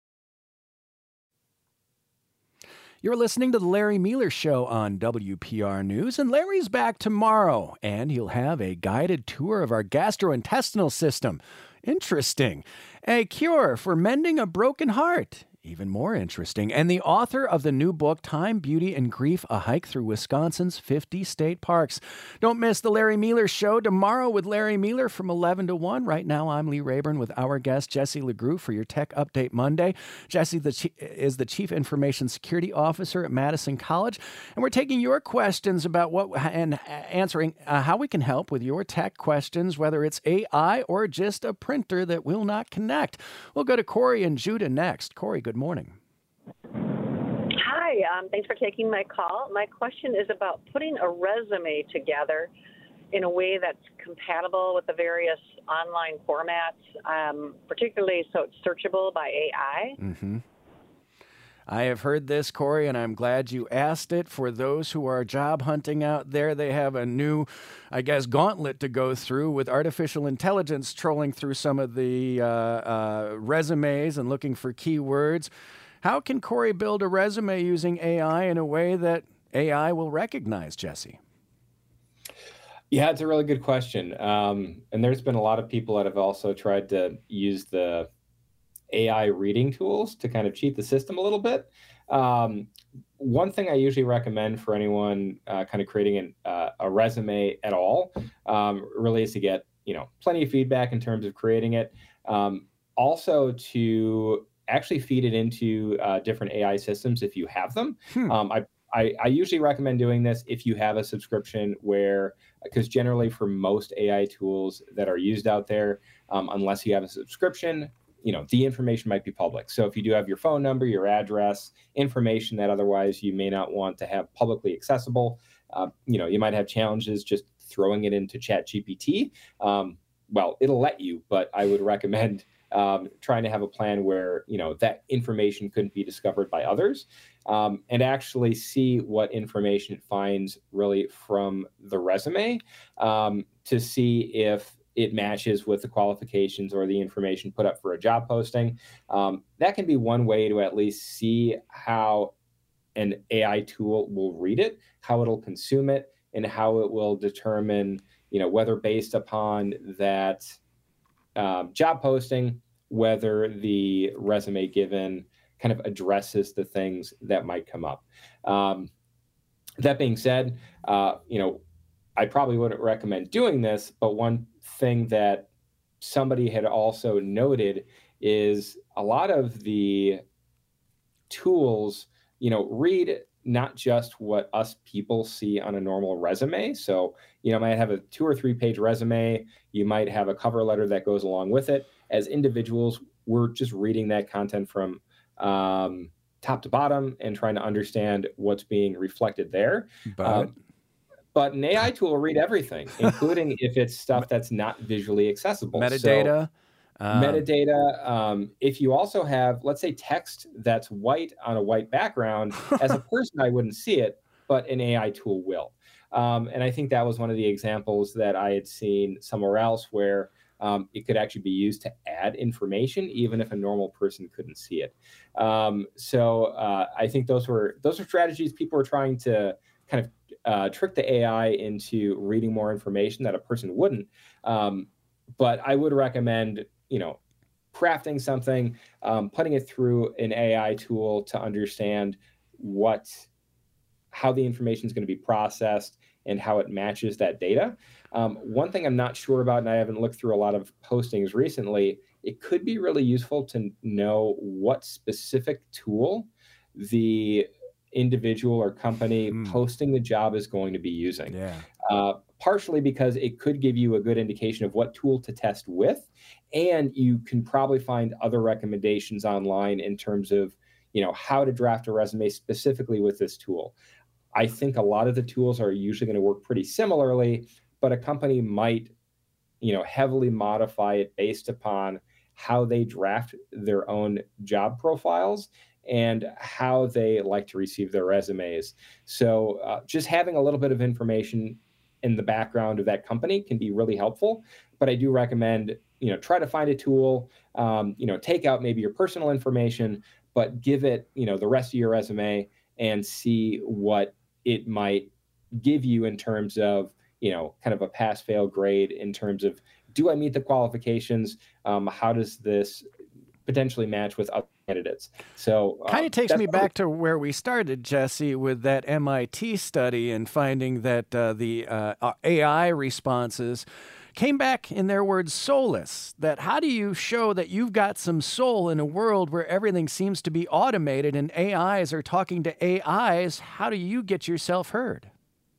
You're listening to the Larry Meeler Show on W P R News, and Larry's back tomorrow, and he'll have a guided tour of our gastrointestinal system. Interesting. A cure for mending a broken heart. Even more interesting. And the author of the new book, Time, Beauty, and Grief, A Hike Through Wisconsin's fifty State Parks. Don't miss the Larry Meeler Show tomorrow with Larry Meeler from eleven to one. Right now, I'm Lee Rayburn with our guest, Jesse LeGrew, for your Tech Update Monday. Jesse the chi- is the Chief Information Security Officer at Madison College, and we're taking your questions about what and answering uh, how we can help with your tech questions, whether it's A I or just a printer that will not connect. We'll go to Corey and Judah next. Corey, good morning. Hi, um, thanks for taking my call. My question is about putting a resume together in a way that's compatible with the various online formats, um, particularly so it's searchable by A I. Mm-hmm. I have heard this, Corey, and I'm glad you asked it. For those who are job hunting out there, they have a new, I guess, gauntlet to go through with artificial intelligence trolling through some of the uh, uh, resumes and looking for keywords. How can Corey build a resume using A I in a way that A I will recognize, Jesse? Yeah, it's a really good question. Um, and there's been a lot of people that have also tried to use the A I reading tools to kind of cheat the system a little bit. Um, one thing I usually recommend for anyone uh, kind of creating an, uh, a resume at all um, really is to get, you know, plenty of feedback in terms of creating it. Um, also to actually feed it into uh, different A I systems if you have them. Hmm. Um, I, I, I usually recommend doing this if you have a subscription where, because generally for most A I tools that are used out there, um, unless you have a subscription, you know, the information might be public. So if you do have your phone number, your address, information that otherwise you may not want to have publicly accessible, uh, you know, you might have challenges just throwing it into ChatGPT. Um, well, it'll let you, but I would recommend um, trying to have a plan where, you know, that information couldn't be discovered by others, um, and actually see what information it finds really from the resume, um, to see if it matches with the qualifications or the information put up for a job posting. Um, that can be one way to at least see how an A I tool will read it, how it'll consume it, and how it will determine, you know, whether based upon that um, job posting, whether the resume given kind of addresses the things that might come up. Um, that being said, uh, you know, I probably wouldn't recommend doing this, but one thing that somebody had also noted is a lot of the tools, you know, read not just what us people see on a normal resume. So, you know, might have a two or three page resume. You might have a cover letter that goes along with it. As individuals, we're just reading that content from um, top to bottom and trying to understand what's being reflected there. But um, But an A I tool will read everything, including if it's stuff that's not visually accessible. Metadata. So, um, metadata. Um, if you also have, let's say, text that's white on a white background, as a person, I wouldn't see it, but an A I tool will. Um, and I think that was one of the examples that I had seen somewhere else where um, it could actually be used to add information, even if a normal person couldn't see it. Um, so uh, I think those were those are strategies people were trying to kind of Uh, trick the A I into reading more information that a person wouldn't. Um, but I would recommend, you know, crafting something, um, putting it through an A I tool to understand what, how the information is going to be processed and how it matches that data. Um, one thing I'm not sure about, and I haven't looked through a lot of postings recently, it could be really useful to know what specific tool the individual or company mm. posting the job is going to be using. Yeah. Uh, partially because it could give you a good indication of what tool to test with. And you can probably find other recommendations online in terms of, you know, how to draft a resume specifically with this tool. I think a lot of the tools are usually going to work pretty similarly, but a company might, you know, heavily modify it based upon how they draft their own job profiles and how they like to receive their resumes. So uh, just having a little bit of information in the background of that company can be really helpful. But I do recommend, you know, try to find a tool, um, you know, take out maybe your personal information, but give it, you know, the rest of your resume and see what it might give you in terms of, you know, kind of a pass fail grade in terms of, do I meet the qualifications? Um, how does this potentially match with other candidates? So um, kind of takes me back to where we started, Jesse, with that M I T study and finding that uh, the uh, A I responses came back, in their words, soulless. That how do you show that you've got some soul in a world where everything seems to be automated and A Is are talking to A Is? How do you get yourself heard?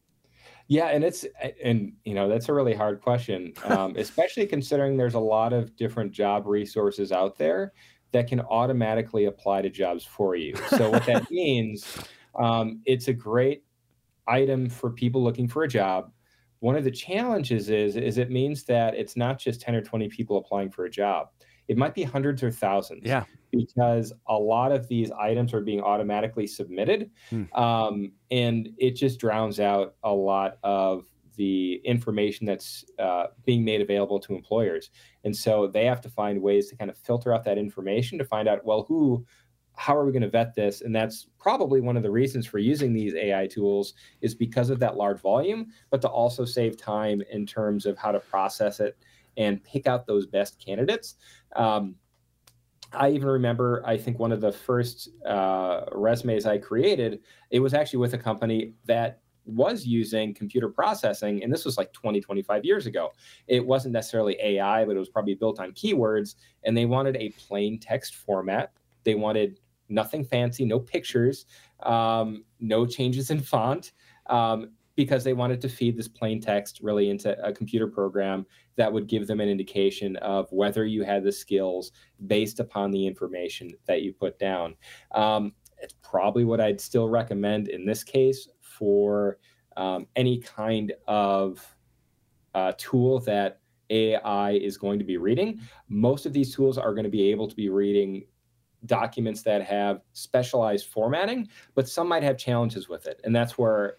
Yeah, and it's and you know that's a really hard question, um, especially considering there's a lot of different job resources out there that can automatically apply to jobs for you. So what that means, um, it's a great item for people looking for a job. One of the challenges is is it means that it's not just ten or twenty people applying for a job. It might be hundreds or thousands. Yeah. Because a lot of these items are being automatically submitted. Hmm. Um, and it just drowns out a lot of the information that's uh, being made available to employers. And so they have to find ways to kind of filter out that information to find out, well, who, how are we going to vet this? And that's probably one of the reasons for using these A I tools is because of that large volume, but to also save time in terms of how to process it and pick out those best candidates. Um, I even remember, I think one of the first uh, resumes I created, it was actually with a company that was using computer processing, and this was like twenty, twenty-five years ago. It wasn't necessarily A I, but it was probably built on keywords, and they wanted a plain text format. They wanted nothing fancy, no pictures, um, no changes in font, um, because they wanted to feed this plain text really into a computer program that would give them an indication of whether you had the skills based upon the information that you put down. Um, it's probably what I'd still recommend in this case for um, any kind of uh, tool that A I is going to be reading. Most of these tools are going to be able to be reading documents that have specialized formatting, but some might have challenges with it. And that's where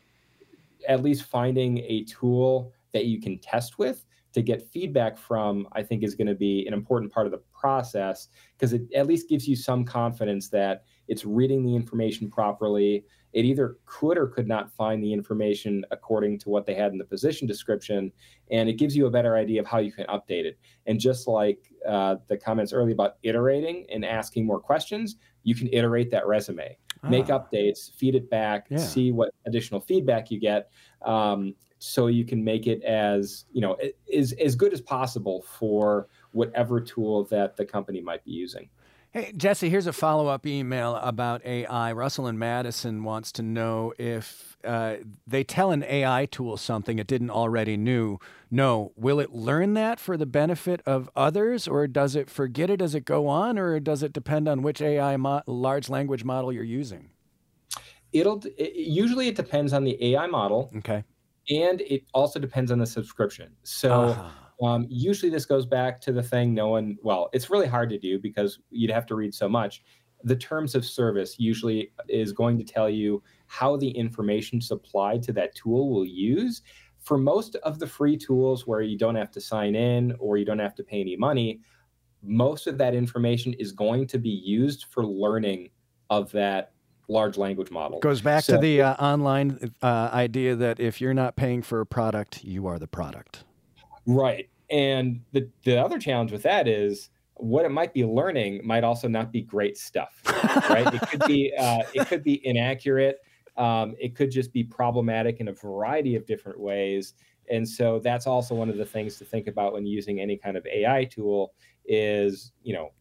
at least finding a tool that you can test with to get feedback from, I think is going to be an important part of the process, because it at least gives you some confidence that it's reading the information properly. It either could or could not find the information according to what they had in the position description, and it gives you a better idea of how you can update it. And just like uh, the comments earlier about iterating and asking more questions, you can iterate that resume, ah. make updates, feed it back, yeah. see what additional feedback you get, um, so you can make it as, you know, as, as good as possible for whatever tool that the company might be using. Hey, Jesse, here's a follow-up email about A I. Russell in Madison wants to know if uh, they tell an A I tool something it didn't already knew. No, will it learn that for the benefit of others, or does it forget it as it go on, or does it depend on which A I mo- large language model you're using? It'll it, usually it depends on the A I model. Okay. And it also depends on the subscription. So uh-huh. Um, usually this goes back to the thing no one, well, it's really hard to do because you'd have to read so much. The terms of service usually is going to tell you how the information supplied to that tool will use. For most of the free tools where you don't have to sign in or you don't have to pay any money, most of that information is going to be used for learning of that large language model. Goes back so, to the uh, online uh, idea that if you're not paying for a product, you are the product. Right. And the, the other challenge with that is what it might be learning might also not be great stuff, right? It could be uh, it could be inaccurate. Um, it could just be problematic in a variety of different ways. And so that's also one of the things to think about when using any kind of A I tool is, you know,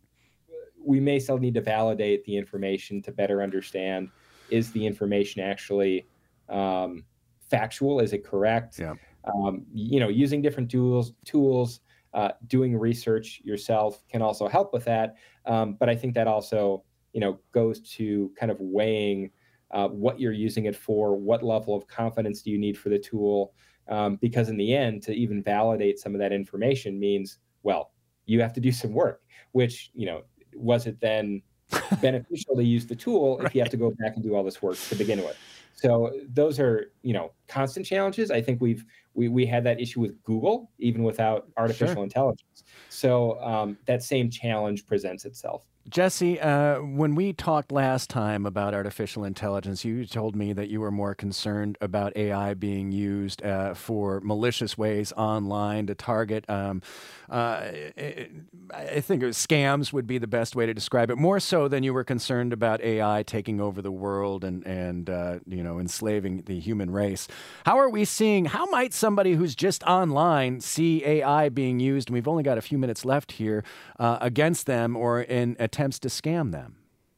we may still need to validate the information to better understand, is the information actually um, factual? Is it correct? Yeah. Um, you know, using different tools, tools, uh, doing research yourself can also help with that. Um, but I think that also, you know, goes to kind of weighing uh, what you're using it for, what level of confidence do you need for the tool, um, because in the end, to even validate some of that information means, well, you have to do some work, which, you know, was it then beneficial to use the tool if Right. you have to go back and do all this work to begin with? So those are, you know, constant challenges. I think we've we we had that issue with Google even without artificial Sure. intelligence. So um, that same challenge presents itself. Jesse, uh, when we talked last time about artificial intelligence, you told me that you were more concerned about A I being used uh, for malicious ways online to target. Um, uh, I think it was scams would be the best way to describe it. More so than you were concerned about A I taking over the world and and uh, you know enslaving the human race. How are we seeing? How might somebody who's just online see A I being used? And we've only got a few minutes left here uh, against them or in attempts to scam them.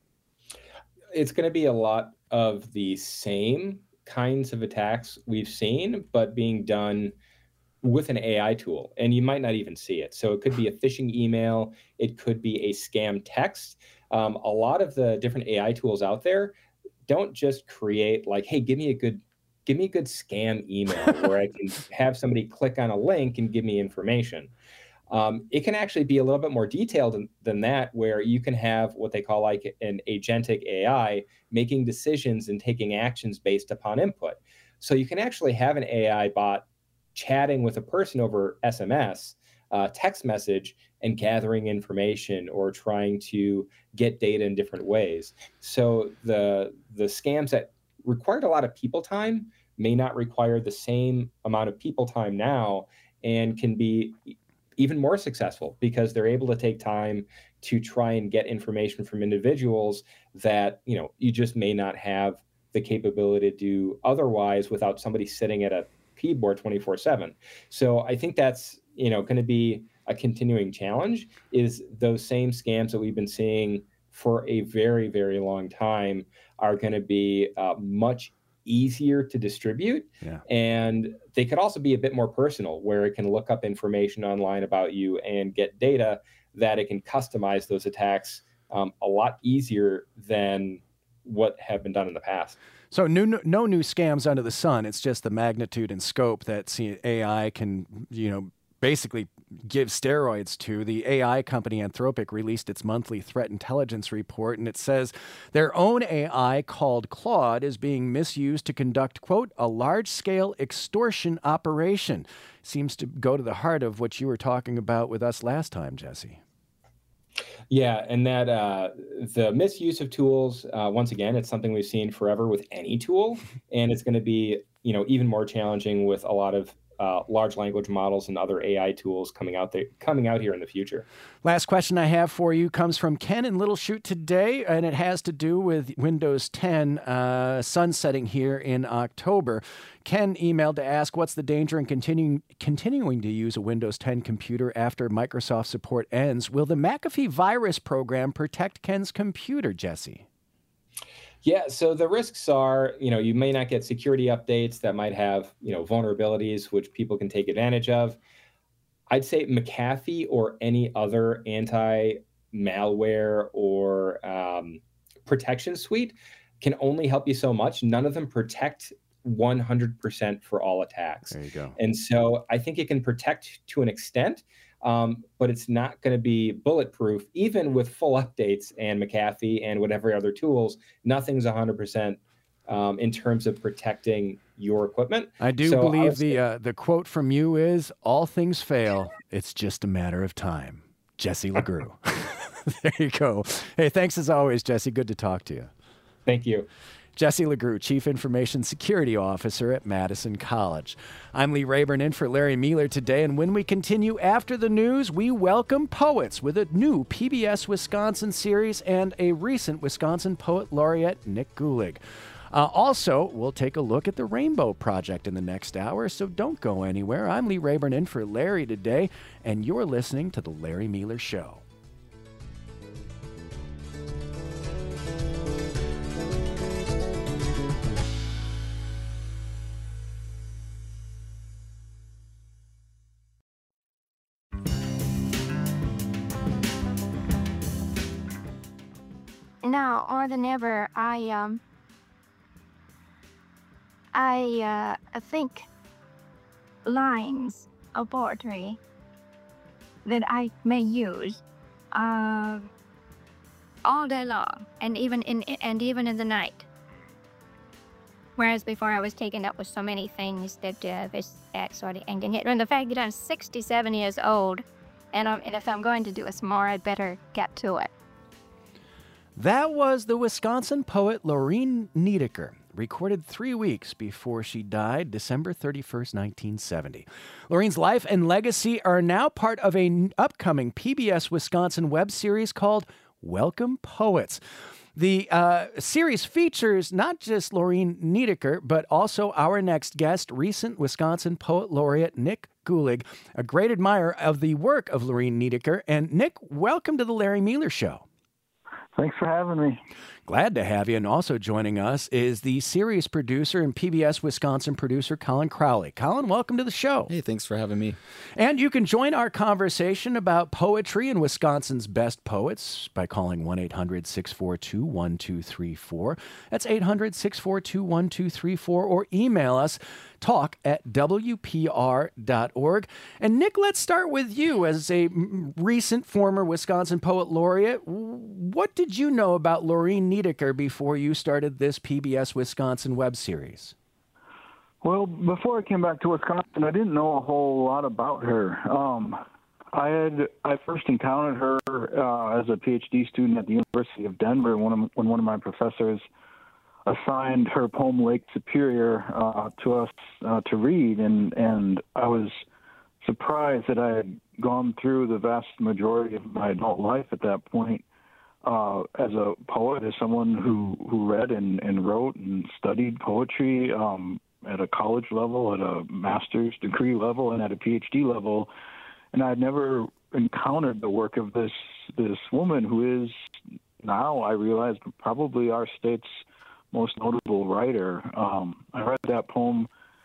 It's going to be a lot of the same kinds of attacks we've seen, but being done with an A I tool, and you might not even see it. So it could be a phishing email, it could be a scam text. Um, a lot of the different A I tools out there don't just create like, hey, give me a good give me a good scam email where I can have somebody click on a link and give me information. Um, it can actually be a little bit more detailed than, than that, where you can have what they call like an agentic A I making decisions and taking actions based upon input. So you can actually have an A I bot chatting with a person over S M S, uh, text message, and gathering information or trying to get data in different ways. So the the scams that required a lot of people time may not require the same amount of people time now, and can be even more successful because they're able to take time to try and get information from individuals that, you know, you just may not have the capability to do otherwise without somebody sitting at a keyboard twenty-four seven. So I think that's, you know, going to be a continuing challenge, is those same scams that we've been seeing for a very, very long time are going to be uh, much easier to distribute. Yeah. And they could also be a bit more personal, where it can look up information online about you and get data that it can customize those attacks um, a lot easier than what have been done in the past. So new, no new scams under the sun. It's just the magnitude and scope that A I can, you know, basically give steroids to. The A I company Anthropic released its monthly threat intelligence report, and it says their own A I called Claude is being misused to conduct, quote, a large-scale extortion operation. Seems to go to the heart of what you were talking about with us last time, Jesse. Yeah, and that uh, the misuse of tools, uh, once again, it's something we've seen forever with any tool, and it's going to be, you know, even more challenging with a lot of uh, large language models and other A I tools coming out there, coming out here in the future. Last question I have for you comes from Ken in Little Chute today, and it has to do with Windows ten uh, sunsetting here in October. Ken emailed to ask, what's the danger in continuing continuing to use a Windows ten computer after Microsoft support ends? Will the McAfee virus program protect Ken's computer, Jesse? Yeah, so the risks are, you know, you may not get security updates that might have, you know, vulnerabilities which people can take advantage of. I'd say McAfee or any other anti-malware or um, protection suite can only help you so much. None of them protect one hundred percent for all attacks. There you go. And so I think it can protect to an extent, um, but it's not going to be bulletproof, even with full updates and McAfee and whatever other tools. Nothing's one hundred percent um, in terms of protecting your equipment. I do So I believe would the say- uh, the quote from you is, all things fail, it's just a matter of time. Jesse LeGroux. There you go. Hey, thanks as always, Jesse. Good to talk to you. Thank you. Jesse LeGroux, Chief Information Security Officer at Madison College. I'm Lee Rayburn in for Larry Mealer today, and when we continue after the news, we welcome poets with a new P B S Wisconsin series and a recent Wisconsin Poet Laureate, Nick Gulig. Uh, also, we'll take a look at the Rainbow Project in the next hour, so don't go anywhere. I'm Lee Rayburn in for Larry today, and you're listening to The Larry Mealer Show. now more than ever, I um, I uh, think lines of poetry that I may use uh, all day long, and even in and even in the night. Whereas before I was taken up with so many things that uh, this, that sort of ended it. And the fact that I'm sixty-seven years old, and, I'm, and if I'm going to do this more, I'd better get to it. That was the Wisconsin poet Lorene Niedecker, recorded three weeks before she died, December thirty-first, nineteen seventy. Lorene's life and legacy are now part of an upcoming P B S Wisconsin web series called Welcome Poets. The uh, series features not just Lorene Niedecker, but also our next guest, recent Wisconsin Poet Laureate Nick Gulig, a great admirer of the work of Lorene Niedecker. And Nick, welcome to the Larry Miller Show. Thanks for having me. Glad to have you. And also joining us is the series producer and P B S Wisconsin producer, Colin Crowley. Colin, welcome to the show. Hey, thanks for having me. And you can join our conversation about poetry and Wisconsin's best poets by calling one eight hundred, six four two, one two three four. That's eight hundred, six four two, one two three four, or email us, talk at W P R dot org. And Nick, let's start with you as a recent former Wisconsin Poet Laureate. What did you know about Lorene Niedecker before you started this P B S Wisconsin web series? Well, before I came back to Wisconsin, I didn't know a whole lot about her. Um, I had I first encountered her uh, as a PhD student at the University of Denver when, of, when one of my professors assigned her poem Lake Superior uh, to us uh, to read, and, and I was surprised that I had gone through the vast majority of my adult life at that point uh, as a poet, as someone who, who read and, and wrote and studied poetry um, at a college level, at a master's degree level, and at a PhD level. And I'd never encountered the work of this this woman who is now, I realize, probably our state's most notable writer. Um, I read that poem,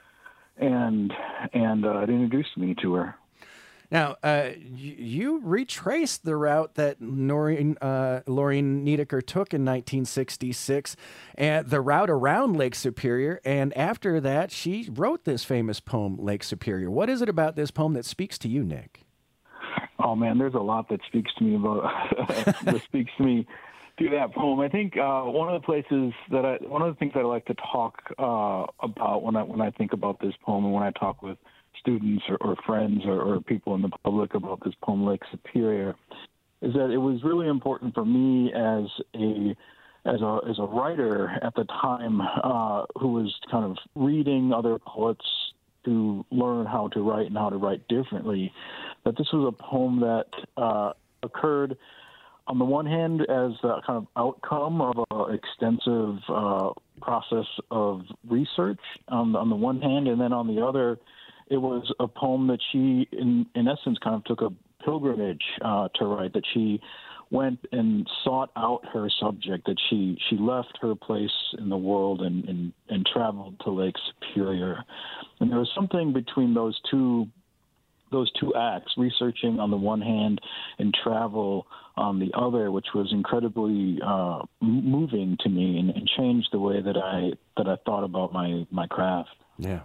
and and uh, it introduced me to her. Now, uh, you, you retraced the route that Lorene, uh, Lorene Niedecker took in nineteen sixty-six, and the route around Lake Superior, and after that, she wrote this famous poem, Lake Superior. What is it about this poem that speaks to you, Nick? Oh, man, there's a lot that speaks to me about that speaks to me through that poem. I think uh, one of the places that I, one of the things that I like to talk uh, about when I when I think about this poem, and when I talk with students or, or friends or, or people in the public about this poem, Lake Superior, is that it was really important for me as a as a as a writer at the time uh, who was kind of reading other poets to learn how to write and how to write differently, that this was a poem that uh, occurred on the one hand as a kind of outcome of an extensive uh, process of research on the, on the one hand, and then on the other, it was a poem that she, in, in essence, kind of took a pilgrimage uh, to write, that she went and sought out her subject, that she, she left her place in the world and, and, and traveled to Lake Superior. And there was something between those two those two acts, researching on the one hand and travel on the other, which was incredibly uh, moving to me and, and changed the way that I that I thought about my, my craft. Yeah.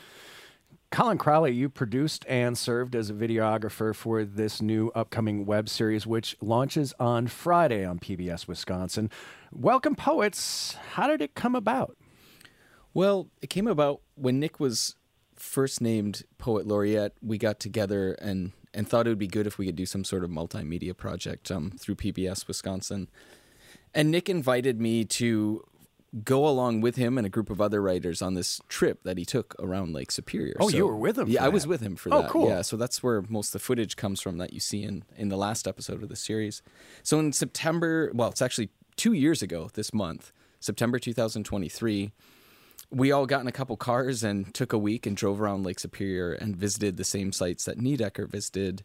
Colin Crowley, you produced and served as a videographer for this new upcoming web series, which launches on Friday on P B S Wisconsin. Welcome Poets. How did it come about? Well, it came about when Nick was first named Poet Laureate. We got together and, and thought it would be good if we could do some sort of multimedia project um, through P B S Wisconsin. And Nick invited me to go along with him and a group of other writers on this trip that he took around Lake Superior. Oh, so, you were with him? Yeah, for I that. was with him for oh, that. Cool. Yeah, so that's where most of the footage comes from that you see in, in the last episode of the series. So in September, well, it's actually two years ago this month, September two thousand twenty-three, we all got in a couple cars and took a week and drove around Lake Superior and visited the same sites that Niedecker visited.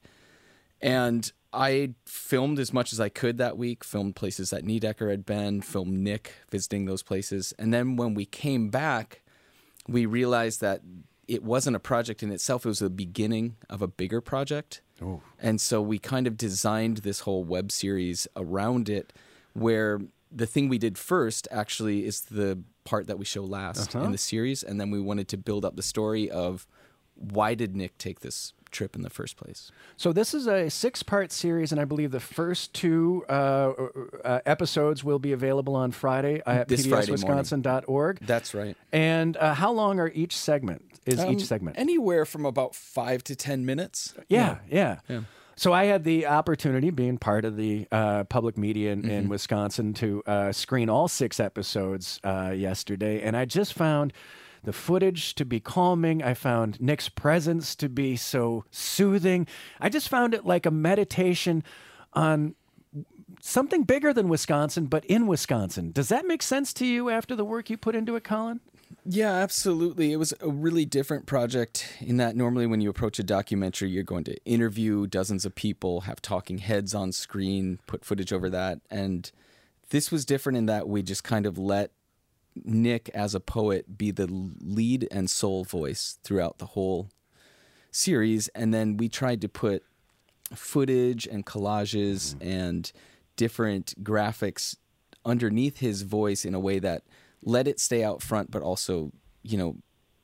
And I filmed as much as I could that week, filmed places that Niedecker had been, filmed Nick visiting those places. And then when we came back, we realized that it wasn't a project in itself. It was the beginning of a bigger project. Oh. And so we kind of designed this whole web series around it, where the thing we did first actually is the part that we show last Uh-huh. in the series, and then we wanted to build up the story of why did Nick take this trip in the first place. So this is a six-part series, and I believe the first two uh, uh, episodes will be available on Friday at This p d s Friday wisconsin dot org. That's right. And uh, how long are each segment? Is Um, each segment? anywhere from about five to ten minutes? Yeah, yeah. Yeah. So I had the opportunity, being part of the uh, public media in, in Wisconsin, to uh, screen all six episodes uh, yesterday, and I just found the footage to be calming. I found Nick's presence to be so soothing. I just found it like a meditation on something bigger than Wisconsin, but in Wisconsin. Does that make sense to you after the work you put into it, Colin? Yeah, absolutely. It was a really different project in that normally when you approach a documentary, you're going to interview dozens of people, have talking heads on screen, put footage over that. And this was different in that we just kind of let Nick as a poet be the lead and sole voice throughout the whole series. And then we tried to put footage and collages and different graphics underneath his voice in a way that let it stay out front, but also, you know,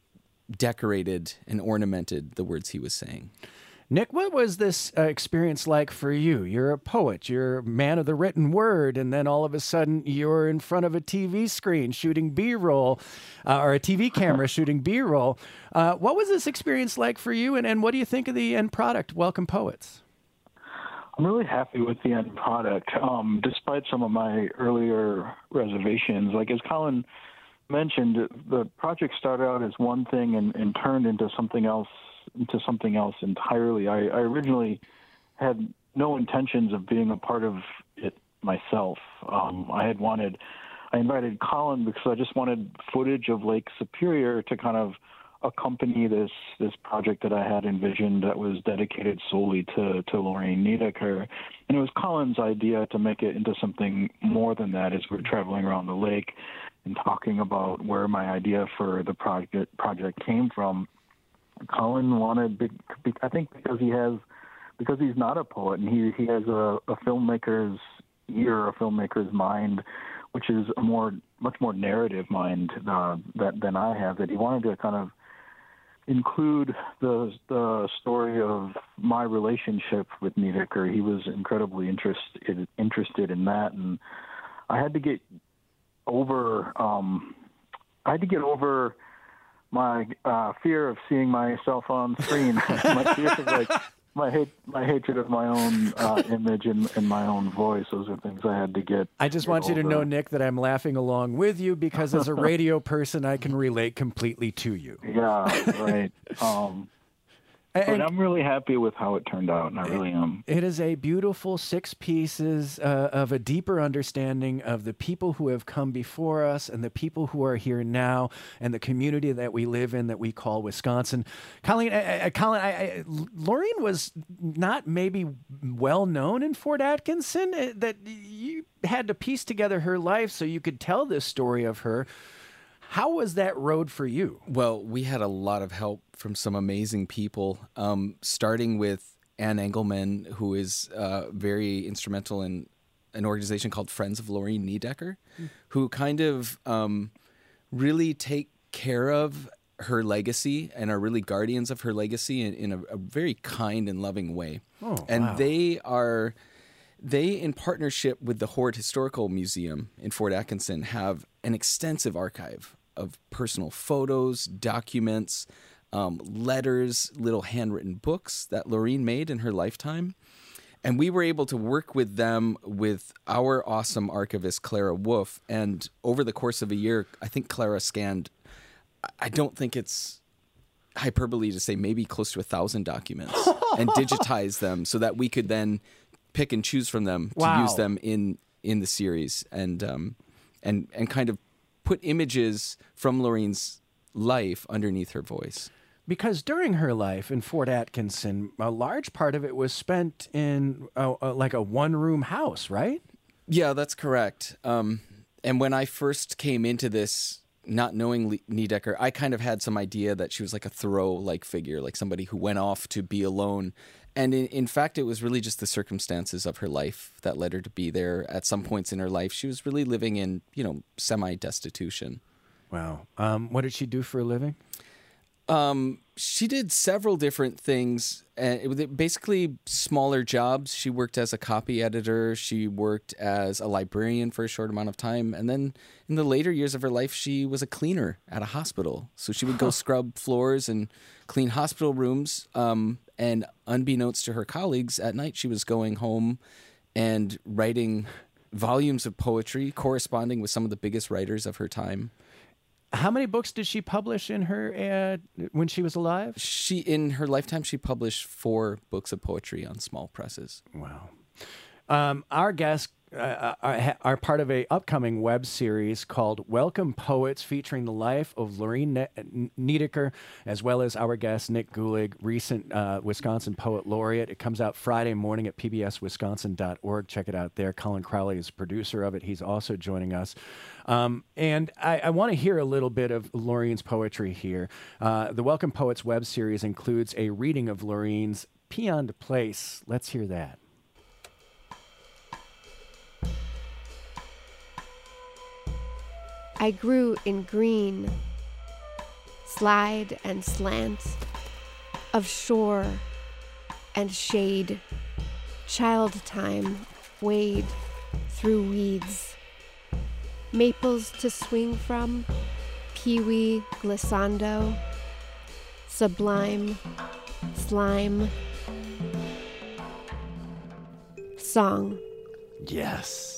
decorated and ornamented the words he was saying. Nick, what was this uh, experience like for you? You're a poet, you're a man of the written word, and then all of a sudden you're in front of a T V screen shooting B-roll, uh, or a T V camera shooting B-roll. Uh, what was this experience like for you, and, and what do you think of the end product, Welcome Poets? I'm really happy with the end product, um, despite some of my earlier reservations. Like, as Colin mentioned, the project started out as one thing and, and turned into something else, into something else entirely. I, I originally had no intentions of being a part of it myself. Um, I had wanted, I invited Colin because I just wanted footage of Lake Superior to kind of accompany this this project that I had envisioned that was dedicated solely to, to Lorraine Niedecker. And it was Colin's idea to make it into something more than that as we're traveling around the lake and talking about where my idea for the project project came from. Colin wanted, big, I think because he has, because he's not a poet and he, he has a, a filmmaker's ear, a filmmaker's mind, which is a more, much more narrative mind uh, that, than I have, that he wanted to kind of include the the story of my relationship with Niedecker. He was incredibly interested interested in that, and I had to get over um, I had to get over my uh, fear of seeing myself on screen. my fear of like my hate my hatred of my own uh, image and, and my own voice. Those are things I had to get. I just get want you to over. know, Nick, that I'm laughing along with you because as a radio person, I can relate completely to you. Yeah, right. Um, but And I'm really happy with how it turned out, and I really am. it is a beautiful six pieces uh, of a deeper understanding of the people who have come before us and the people who are here now and the community that we live in that we call Wisconsin. Colleen, I, I, Colin, I, I, Lorraine was not maybe well known in Fort Atkinson, uh, that you had to piece together her life so you could tell this story of her. How was that road for you? Well, we had a lot of help from some amazing people, um, starting with Ann Engelman, who is uh, very instrumental in an organization called Friends of Lorraine Niedecker, mm. who kind of um, really take care of her legacy and are really guardians of her legacy in, in a, a very kind and loving way. Oh, and wow. they are... They, in partnership with the Hort Historical Museum in Fort Atkinson, have an extensive archive of personal photos, documents, um, letters, little handwritten books that Lorraine made in her lifetime. And we were able to work with them with our awesome archivist, Clara Wolf. And over the course of a year, I think Clara scanned, I don't think it's hyperbole to say maybe close to a thousand documents and digitized them so that we could then pick and choose from them to Wow. use them in in the series and um and and kind of put images from Lorraine's life underneath her voice. Because during her life in Fort Atkinson, a large part of it was spent in a, a, like a one-room house, right? Yeah, that's correct. Um, and when I first came into this, not knowing Le- Niedecker, I kind of had some idea that she was like a Thoreau-like figure, like somebody who went off to be alone. And in, in fact, it was really just the circumstances of her life that led her to be there. At some points in her life, she was really living in, you know, semi-destitution. Wow. Um, what did she do for a living? Um, she did several different things, and it was basically smaller jobs. She worked as a copy editor. She worked as a librarian for a short amount of time. And then in the later years of her life, she was a cleaner at a hospital. So she would go scrub floors and clean hospital rooms. Um, and unbeknownst to her colleagues, at night she was going home and writing volumes of poetry, corresponding with some of the biggest writers of her time. How many books did she publish in her uh, when she was alive? She, in her lifetime, she published four books of poetry on small presses. Wow. Um, our guests uh, are, are part of a upcoming web series called Welcome Poets, featuring the life of Lorene ne- Niedecker, as well as our guest Nick Gulig, recent uh, Wisconsin Poet Laureate. It comes out Friday morning at p b s wisconsin dot org. Check it out there. Colin Crowley is producer of it. He's also joining us. Um, and I, I want to hear a little bit of Lorene's poetry here. Uh, the Welcome Poets web series includes a reading of Lorene's Peon to Place. Let's hear that. I grew in green, slide and slant, of shore and shade, child time wade through weeds, maples to swing from, peewee glissando, sublime, slime, song. Yes.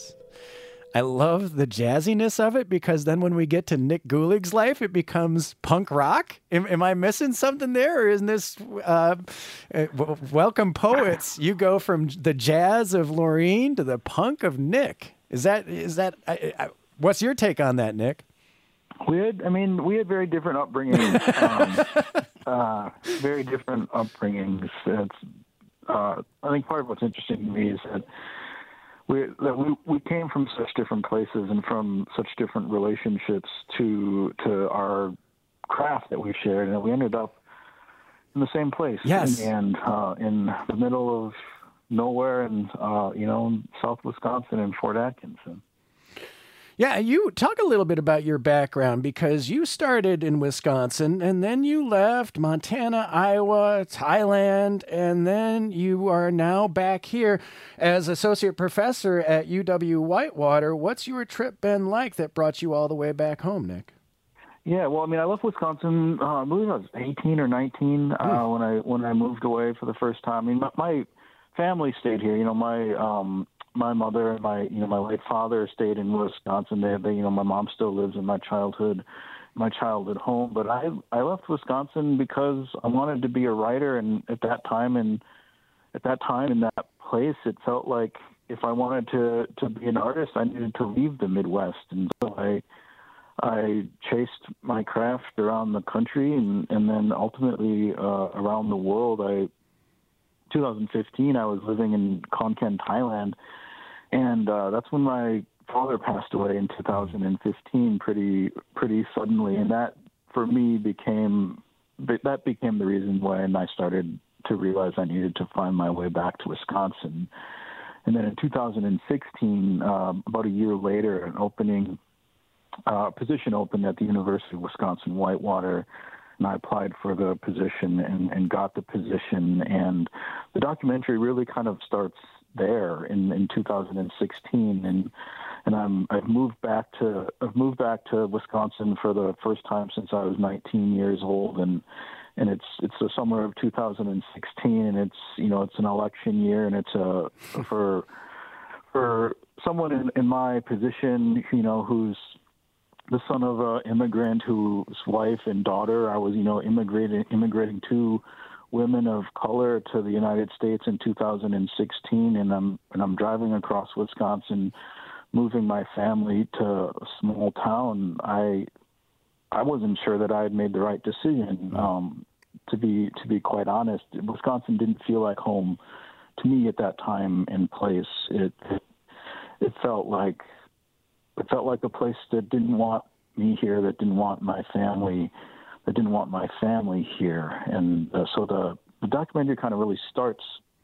I love the jazziness of it, because then when we get to Nick Gulig's life, it becomes punk rock. Am, am I missing something there? Or isn't this uh, uh, Welcome Poets? You go from the jazz of Lorene to the punk of Nick. Is that, is that, I, I, what's your take on that, Nick? We had, I mean, we had very different upbringings, um, uh, very different upbringings. It's, uh, I think part of what's interesting to me is that we, that we we came from such different places and from such different relationships to to our craft that we shared, and we ended up in the same place. Yes. And uh, in the middle of nowhere, and uh, you know, South Wisconsin and Fort Atkinson. Yeah, you talk a little bit about your background, because you started in Wisconsin and then you left Montana, Iowa, Thailand, and then you are now back here as associate professor at U W Whitewater. What's your trip been like that brought you all the way back home, Nick? Yeah, well, I mean, I left Wisconsin. Uh, I believe I was eighteen or nineteen uh, mm. when I when I moved away for the first time. I mean, my, my family stayed here. You know, my um, my mother and my you know my late father stayed in Wisconsin. They, they you know my mom still lives in my childhood my childhood home. But I I left Wisconsin because I wanted to be a writer, and at that time and at that time in that place, it felt like if I wanted to to be an artist, I needed to leave the Midwest, and so I. I chased my craft around the country and, and then ultimately uh, around the world. I, twenty fifteen, I was living in Khon Kaen, Thailand, and uh, that's when my father passed away in two thousand fifteen, pretty pretty suddenly, and that for me became that became the reason when I started to realize I needed to find my way back to Wisconsin. And then in two thousand sixteen, uh, about a year later, an opening. Uh, position opened at the University of Wisconsin-Whitewater, and I applied for the position and, and got the position. And the documentary really kind of starts there in, in two thousand sixteen. And and I'm I've moved back to I've moved back to Wisconsin for the first time since I was nineteen years old. And and it's it's the summer of two thousand sixteen, and it's you know it's an election year, and it's a for for someone in, in my position, you know, who's the son of an immigrant whose wife and daughter, I was, you know, immigrating, immigrating two women of color to the United States in two thousand sixteen, and I'm and I'm driving across Wisconsin, moving my family to a small town. I I wasn't sure that I had made the right decision. Um, to be to be quite honest, Wisconsin didn't feel like home to me at that time and place. It it, it felt like. It felt like a place that didn't want me here, that didn't want my family, that didn't want my family here. And uh, so the, the documentary kind of really starts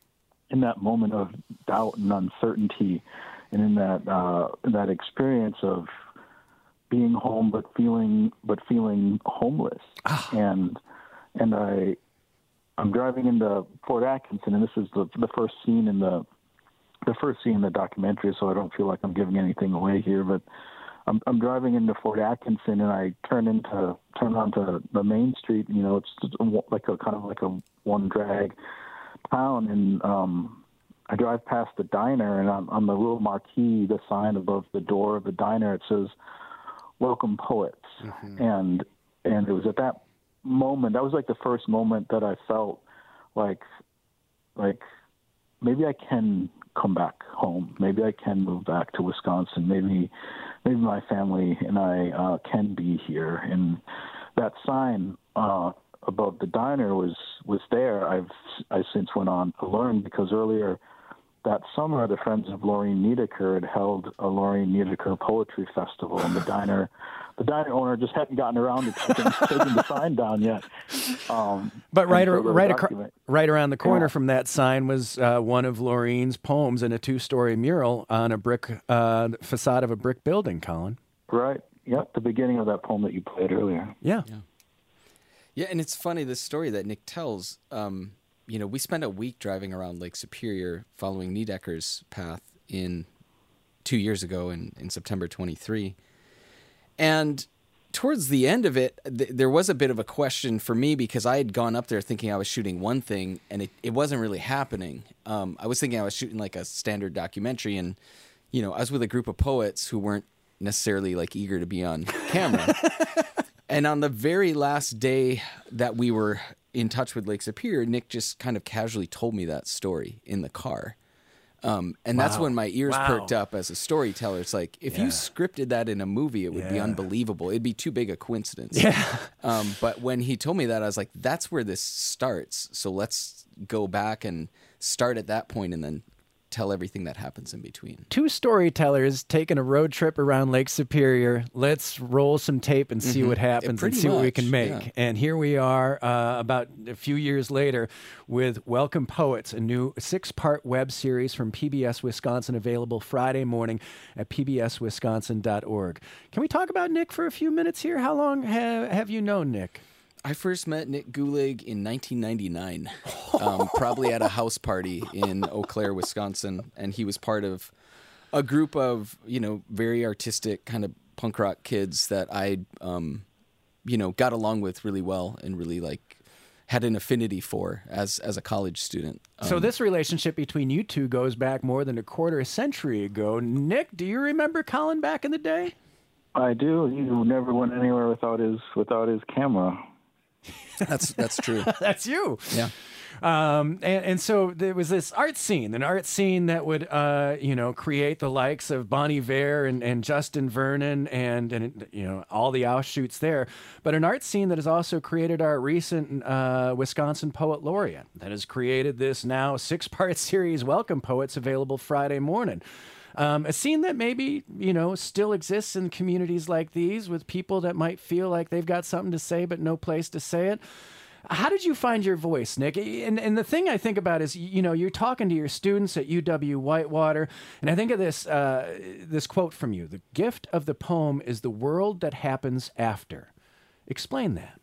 in that moment of doubt and uncertainty, and in that uh, that experience of being home but feeling but feeling homeless. Ah. And and I I'm driving into Fort Atkinson, and this is the the first scene in the the first scene in the documentary, so I don't feel like I'm giving anything away here, but I'm I'm driving into Fort Atkinson, and I turn into turn onto the main street. You know, it's just like a kind of like a one drag town, and um, I drive past the diner, and on, on the little marquee, the sign above the door of the diner, it says "Welcome Poets," mm-hmm. and and it was at that moment, that was like the first moment that I felt like like maybe I can come back home. Maybe I can move back to Wisconsin. Maybe maybe my family and I uh, can be here. And that sign uh, above the diner was was there. I've I since went on to learn, because earlier that summer, the Friends of Laureen Niedecker had held a Laureen Niedecker Poetry Festival, and the diner, the diner owner just hadn't gotten around to taking, taking the sign down yet. Um, but right, so right, acro- right around the corner yeah. from that sign was uh, one of Laureen's poems in a two-story mural on a brick uh, facade of a brick building, Colin. Right. Yep. The beginning of that poem that you played earlier. Yeah. Yeah. Yeah, and it's funny, this story that Nick tells. Um, you know, we spent a week driving around Lake Superior following Niedecker's path in two years ago in, in September twenty-three. And towards the end of it, th- there was a bit of a question for me, because I had gone up there thinking I was shooting one thing, and it, it wasn't really happening. Um, I was thinking I was shooting like a standard documentary, and, you know, I was with a group of poets who weren't necessarily like eager to be on camera. And on the very last day that we were in touch with Lake Superior, Nick just kind of casually told me that story in the car. Um, and wow. that's when my ears wow. perked up as a storyteller. It's like, if yeah. you scripted that in a movie, it would yeah. be unbelievable. It'd be too big a coincidence. Yeah. um, but when he told me that, I was like, that's where this starts. So let's go back and start at that point and then tell everything that happens in between. Two storytellers taking a road trip around Lake Superior. Let's roll some tape and see mm-hmm. what happens yeah, and see much. what we can make. Yeah. And here we are uh, about a few years later with Welcome Poets, a new six-part web series from P B S Wisconsin, available Friday morning at p b s wisconsin dot org. Can we talk about Nick for a few minutes here? How long ha- have you known Nick? I first met Nick Gulig in nineteen ninety-nine, um, probably at a house party in Eau Claire, Wisconsin, and he was part of a group of, you know, very artistic kind of punk rock kids that I, um, you know, got along with really well and really like had an affinity for as as a college student. Um, so this relationship between you two goes back more than a quarter a century ago. Nick, do you remember Colin back in the day? I do. He never went anywhere without his without his camera. That's that's true. That's you. Yeah. Um, and, and so there was this art scene, an art scene that would, uh, you know, create the likes of Bon Iver and, and Justin Vernon and, and, you know, all the offshoots there. But an art scene that has also created our recent uh, Wisconsin Poet Laureate, that has created this now six-part series, Welcome Poets, available Friday morning. Um, a scene that maybe, you know, still exists in communities like these, with people that might feel like they've got something to say but no place to say it. How did you find your voice, Nick? And, and the thing I think about is, you know, you're talking to your students at U W Whitewater, and I think of this uh, this quote from you: "The gift of the poem is the world that happens after." Explain that.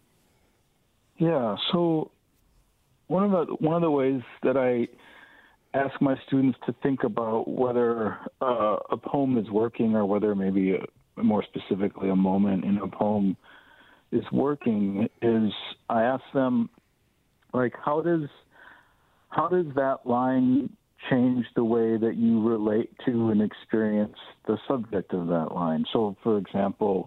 Yeah. So one of the one of the ways that I ask my students to think about whether uh, a poem is working, or whether maybe a, more specifically a moment in a poem is working, is I ask them, like, how does how does that line change the way that you relate to and experience the subject of that line? So, for example,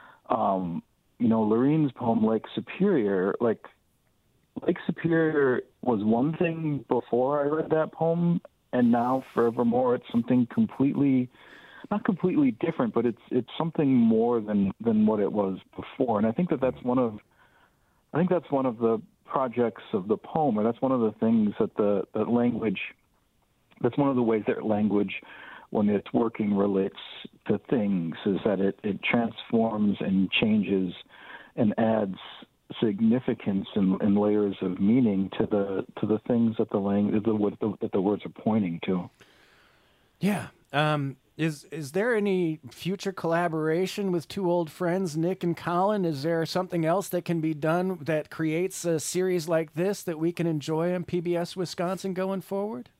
um, you know, Laureen's poem, Lake Superior, like, Lake Superior was one thing before I read that poem, and now forevermore it's something completely, not completely different, but it's it's something more than, than what it was before. And I think that that's one of, I think that's one of the projects of the poem, or that's one of the things that the that language, that's one of the ways that language, when it's working, relates to things, is that it, it transforms and changes and adds significance and, and layers of meaning to the to the things that the language the, the, that the words are pointing to. Yeah. Um, is is there any future collaboration with two old friends, Nick and Colin? Is there something else that can be done that creates a series like this that we can enjoy on P B S Wisconsin going forward?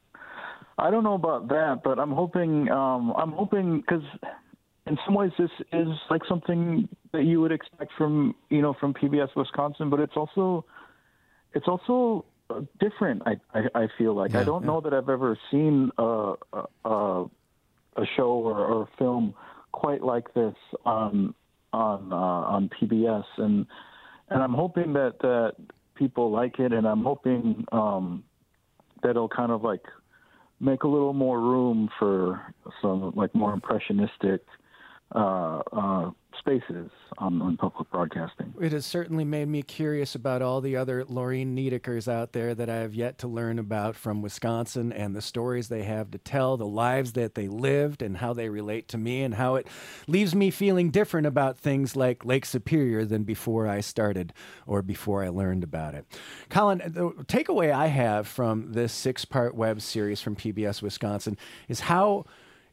I don't know about that, but I'm hoping um, I'm hoping because in some ways this is like something that you would expect from you know from P B S Wisconsin, but it's also it's also different. I I, I feel like yeah, I don't yeah. know that I've ever seen a a, a show or, or a film quite like this on on uh, on P B S, and and I'm hoping that that people like it, and I'm hoping um, that it'll kind of like make a little more room for some like more impressionistic uh, uh, spaces on, on public broadcasting. It has certainly made me curious about all the other Laureen Niedekers out there that I have yet to learn about from Wisconsin, and the stories they have to tell, the lives that they lived, and how they relate to me, and how it leaves me feeling different about things like Lake Superior than before I started or before I learned about it. Colin, the takeaway I have from this six-part web series from P B S Wisconsin is how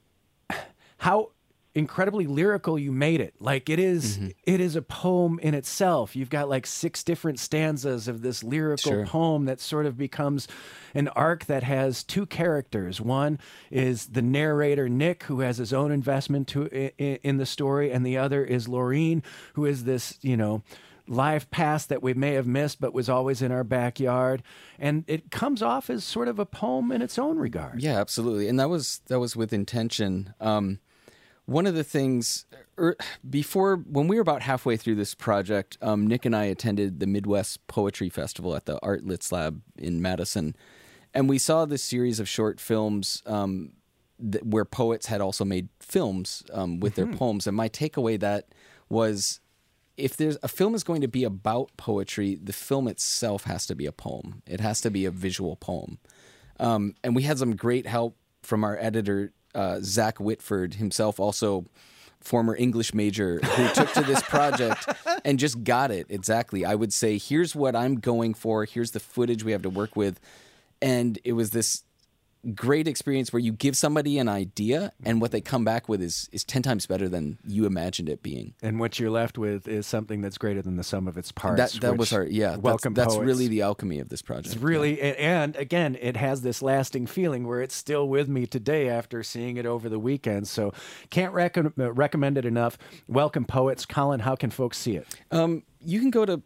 how incredibly lyrical you made it. Like it is, mm-hmm. it is a poem in itself. You've got like six different stanzas of this lyrical sure. poem that sort of becomes an arc that has two characters. One is the narrator, Nick, who has his own investment to in, in the story, and the other is Laureen, who is this, you know, life past that we may have missed but was always in our backyard, and it comes off as sort of a poem in its own regard. Yeah, absolutely. And that was that was with intention. Um One of the things, er, before, when we were about halfway through this project, um, Nick and I attended the Midwest Poetry Festival at the Art Litz Lab in Madison, and we saw this series of short films um, th- where poets had also made films um, with mm-hmm. their poems. And my takeaway that was, if there's a film is going to be about poetry, the film itself has to be a poem. It has to be a visual poem. Um, and we had some great help from our editor, Uh, Zach Whitford, himself also former English major, who took to this project and just got it. Exactly. I would say, here's what I'm going for. Here's the footage we have to work with. And it was this great experience where you give somebody an idea and what they come back with is is ten times better than you imagined it being. And what you're left with is something that's greater than the sum of its parts. That, that was our, yeah, welcome that's, that's poets. really the alchemy of this project. It's really, yeah. and again, it has this lasting feeling where it's still with me today after seeing it over the weekend. So can't rec- recommend it enough. Welcome Poets. Colin, how can folks see it? Um, you can go to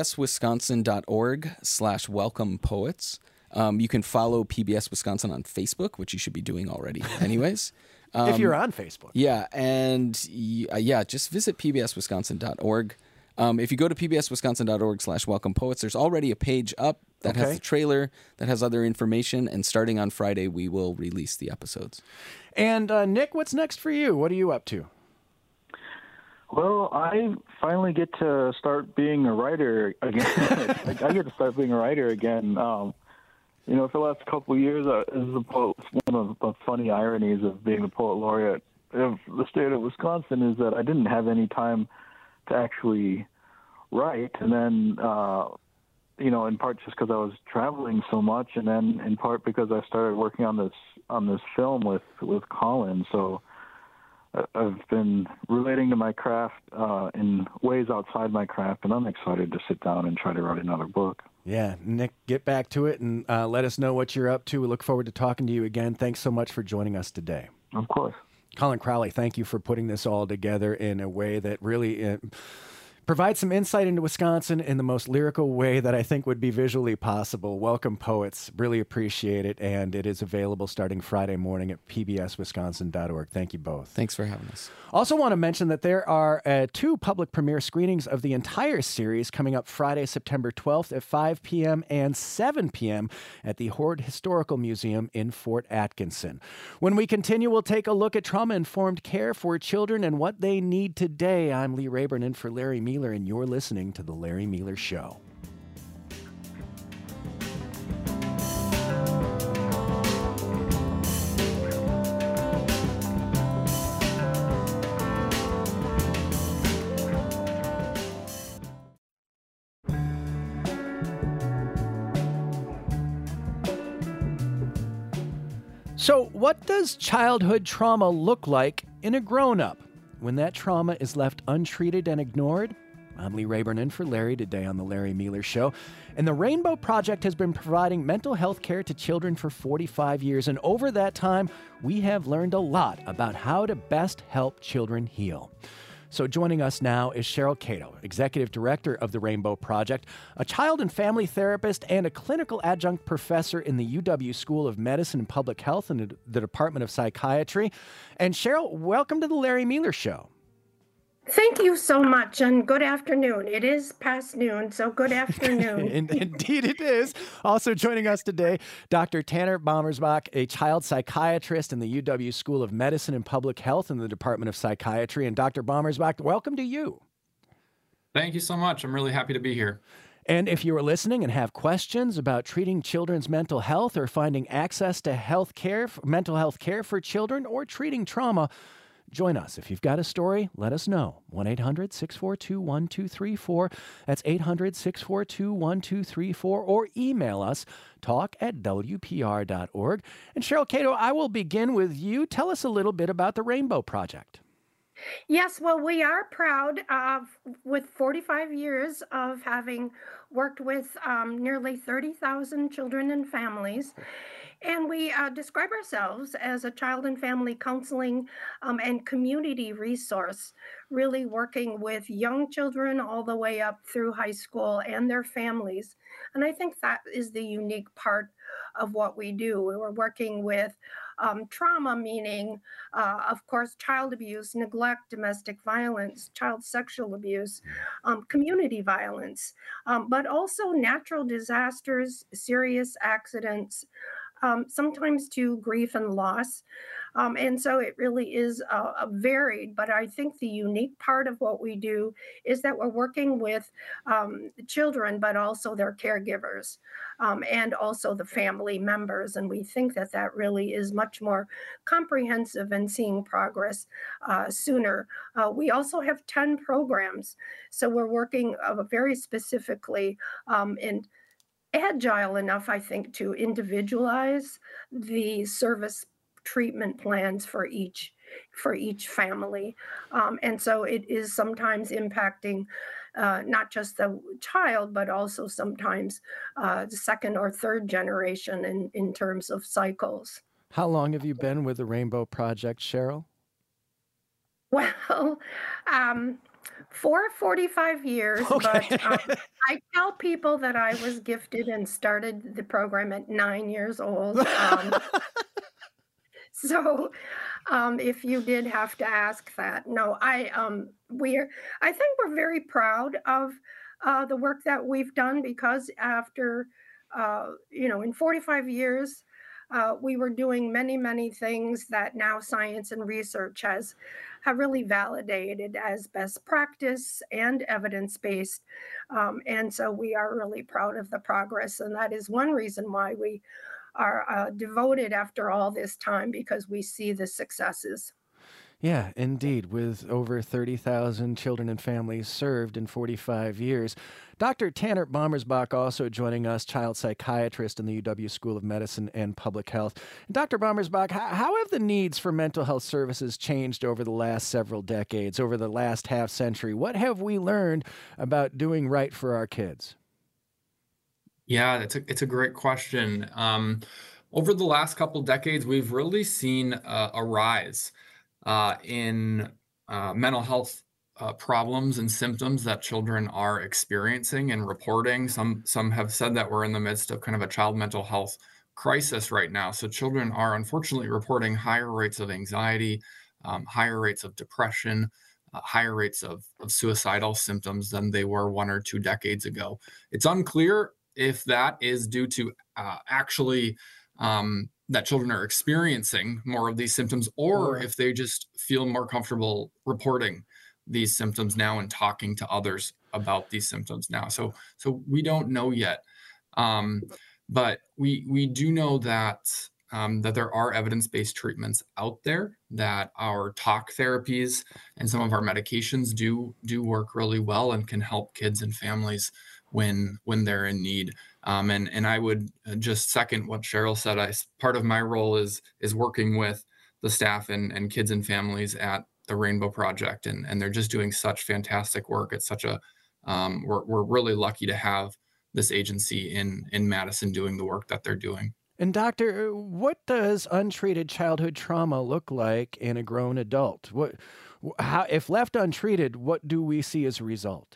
pbswisconsin.org slash welcome poets. Um, you can follow P B S Wisconsin on Facebook, which you should be doing already anyways. Um, if you're on Facebook. Yeah, and uh, yeah, just visit p b s wisconsin dot org. Um, if you go to pbswisconsin.org slash welcome poets, there's already a page up that okay. has the trailer, that has other information, and starting on Friday, we will release the episodes. And uh, Nick, what's next for you? What are you up to? Well, I finally get to start being a writer again. I get to start being a writer again. Um, You know, for the last couple of years, uh, this is a poet, one of the funny ironies of being the poet laureate of the state of Wisconsin is that I didn't have any time to actually write. And then, uh, you know, in part just because I was traveling so much, and then in part because I started working on this on this film with, with Colin. So I've been relating to my craft uh, in ways outside my craft, and I'm excited to sit down and try to write another book. Yeah, Nick, get back to it and uh, let us know what you're up to. We look forward to talking to you again. Thanks so much for joining us today. Of course. Colin Crowley, thank you for putting this all together in a way that really uh, provides some insight into Wisconsin in the most lyrical way that I think would be visually possible. Welcome, Poets. Really appreciate it. And it is available starting Friday morning at p b s wisconsin dot org. Thank you both. Thanks for having us. Also want to mention that there are uh, two public premiere screenings of the entire series coming up Friday, September twelfth at five p.m. and seven p.m. at the Horde Historical Museum in Fort Atkinson. When we continue, we'll take a look at trauma-informed care for children and what they need today. I'm Lee Rayburn in for Larry Mealer, and you're listening to The Larry Mealer Show. So, what does childhood trauma look like in a grown-up when that trauma is left untreated and ignored? I'm Lee Rayburn in for Larry today on The Larry Mealer Show. And the Rainbow Project has been providing mental health care to children for forty-five years. And over that time, we have learned a lot about how to best help children heal. So joining us now is Cheryl Cato, Executive Director of the Rainbow Project, a child and family therapist and a clinical adjunct professor in the U W School of Medicine and Public Health and the Department of Psychiatry. And Cheryl, welcome to the Larry Mealer Show. Thank you so much, and good afternoon. It is past noon, so good afternoon. Indeed it is. Also joining us today, Doctor Tanner Bommersbach, a child psychiatrist in the U W School of Medicine and Public Health in the Department of Psychiatry. And Doctor Bommersbach, welcome to you. Thank you so much. I'm really happy to be here. And if you are listening and have questions about treating children's mental health or finding access to health care, mental health care for children, or treating trauma, join us. If you've got a story, let us know. one eight hundred six four two one two three four. That's eight hundred six four two one two three four. Or email us, talk at W P R dot org. And Cheryl Cato, I will begin with you. Tell us a little bit about the Rainbow Project. Yes, well, we are proud of, with forty-five years of having worked with um, nearly thirty thousand children and families. And we uh, describe ourselves as a child and family counseling um, and community resource, really working with young children all the way up through high school and their families. And I think that is the unique part of what we do. We're working with um, trauma, meaning, uh, of course, child abuse, neglect, domestic violence, child sexual abuse, um, community violence, um, but also natural disasters, serious accidents, Um, sometimes to grief and loss. Um, and so it really is uh, a varied, but I think the unique part of what we do is that we're working with um, children, but also their caregivers um, and also the family members. And we think that that really is much more comprehensive and seeing progress uh, sooner. Uh, we also have ten programs. So we're working uh, very specifically um, in agile enough, I think, to individualize the service treatment plans for each for each family. Um, and so it is sometimes impacting uh, not just the child, but also sometimes uh, the second or third generation in, in terms of cycles. How long have you been with the Rainbow Project, Cheryl? Well, um, for forty-five years, Okay. but um, I tell people that I was gifted and started the program at nine years old. Um, so um, if you did have to ask that, no, I um, we're I think we're very proud of uh, the work that we've done, because after uh, you know, in forty-five years, uh, we were doing many, many things that now science and research has have really validated as best practice and evidence-based. Um, and so we are really proud of the progress. And that is one reason why we are uh, devoted after all this time, because we see the successes. Yeah, indeed, with over thirty thousand children and families served in forty-five years. Doctor Tanner Bommersbach also joining us, child psychiatrist in the U W School of Medicine and Public Health. Doctor Bommersbach, how have the needs for mental health services changed over the last several decades, over the last half century? What have we learned about doing right for our kids? Yeah, it's a, it's a great question. Um, over the last couple decades, we've really seen uh, a rise uh, in uh, mental health uh, problems and symptoms that children are experiencing and reporting. Some some have said that we're in the midst of kind of a child mental health crisis right now. So children are unfortunately reporting higher rates of anxiety, um, higher rates of depression, uh, higher rates of, of suicidal symptoms than they were one or two decades ago. It's unclear if that is due to uh, actually um, that children are experiencing more of these symptoms, or if they just feel more comfortable reporting these symptoms now and talking to others about these symptoms now. So, so we don't know yet, um, but we we do know that um, that there are evidence-based treatments out there, that our talk therapies and some of our medications do do work really well and can help kids and families when when they're in need. Um, and and I would just second what Cheryl said. I part of my role is is working with the staff and, and kids and families at the Rainbow Project, and and they're just doing such fantastic work. It's such a um, we're we're really lucky to have this agency in in Madison doing the work that they're doing. And doctor, what does untreated childhood trauma look like in a grown adult? What, how, if left untreated, what do we see as a result?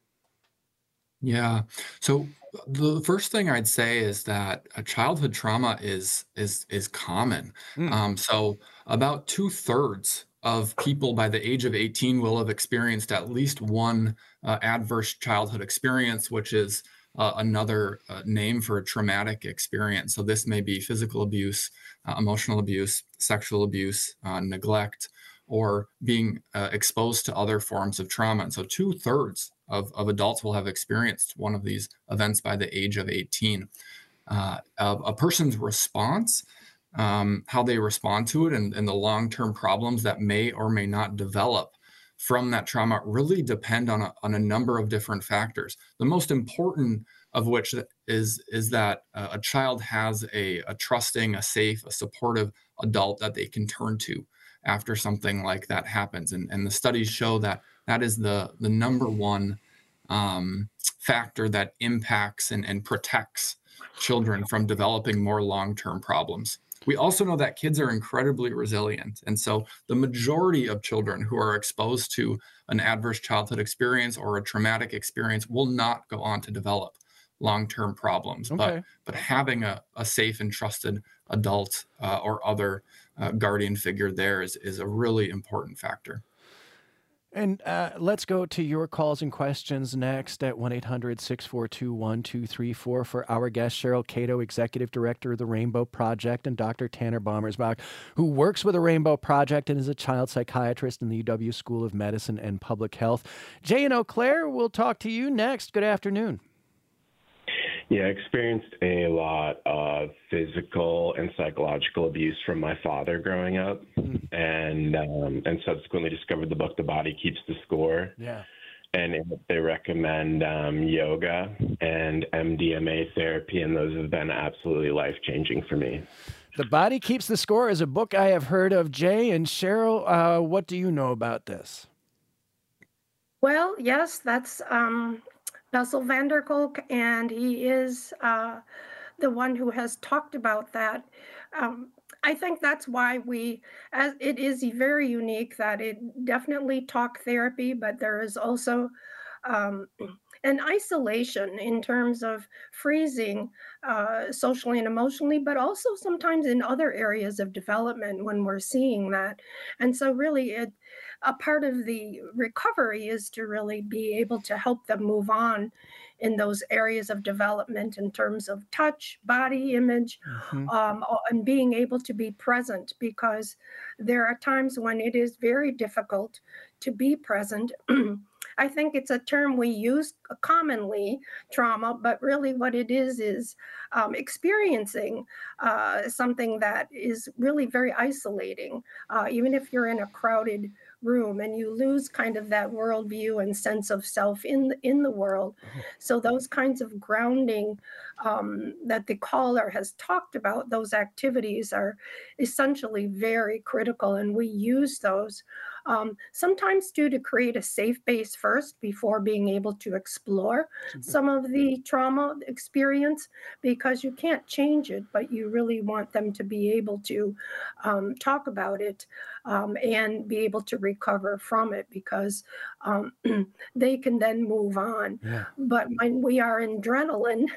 Yeah. So the first thing I'd say is that a childhood trauma is is is common. Mm. Um, so about two thirds of people by the age of eighteen will have experienced at least one uh, adverse childhood experience, which is uh, another uh, name for a traumatic experience. So this may be physical abuse, uh, emotional abuse, sexual abuse, uh, neglect, or being uh, exposed to other forms of trauma. And so two thirds of, of adults will have experienced one of these events by the age of eighteen. Uh, a, a person's response, um, how they respond to it, and, and the long-term problems that may or may not develop from that trauma really depend on a, on a number of different factors. The most important of which is, is that uh, a child has a, a trusting, a safe, a supportive adult that they can turn to after something like that happens. And, and the studies show that that is the, the number one um, factor that impacts and, and protects children from developing more long-term problems. We also know that kids are incredibly resilient. And so the majority of children who are exposed to an adverse childhood experience or a traumatic experience will not go on to develop long-term problems. Okay. But, but having a, a safe and trusted adult uh, or other uh, guardian figure there is, is a really important factor. And uh, let's go to your calls and questions next at one eight hundred, six four two, one two three four for our guest, Cheryl Cato, Executive Director of the Rainbow Project, and Doctor Tanner Bommersbach, who works with the Rainbow Project and is a child psychiatrist in the U W School of Medicine and Public Health. Jay in Eau Claire, we'll talk to you next. Good afternoon. Yeah, I experienced a lot of physical and psychological abuse from my father growing up, mm. and um, and subsequently discovered the book The Body Keeps the Score. Yeah, and in it they recommend um, yoga and M D M A therapy, and those have been absolutely life-changing for me. The Body Keeps the Score is a book I have heard of. Jay and Cheryl, uh, what do you know about this? Well, yes, that's um, Bessel van der Kolk, and he is uh, the one who has talked about that. Um, I think that's why we, as it is very unique that it definitely talk therapy, but there is also um, an isolation in terms of freezing uh, socially and emotionally, but also sometimes in other areas of development when we're seeing that. And so really it, a part of the recovery is to really be able to help them move on in those areas of development in terms of touch, body image, mm-hmm. um, and being able to be present, because there are times when it is very difficult to be present. I think it's a term we use commonly, trauma, but really what it is is um, experiencing uh, something that is really very isolating, uh, even if you're in a crowded room and you lose kind of that worldview and sense of self in the, in the world. So those kinds of grounding um, that the caller has talked about, those activities are essentially very critical, and we use those Um, sometimes due to create a safe base first before being able to explore some of the trauma experience, because you can't change it, but you really want them to be able to um, talk about it um, and be able to recover from it, because um, they can then move on. Yeah. But when we are in adrenaline,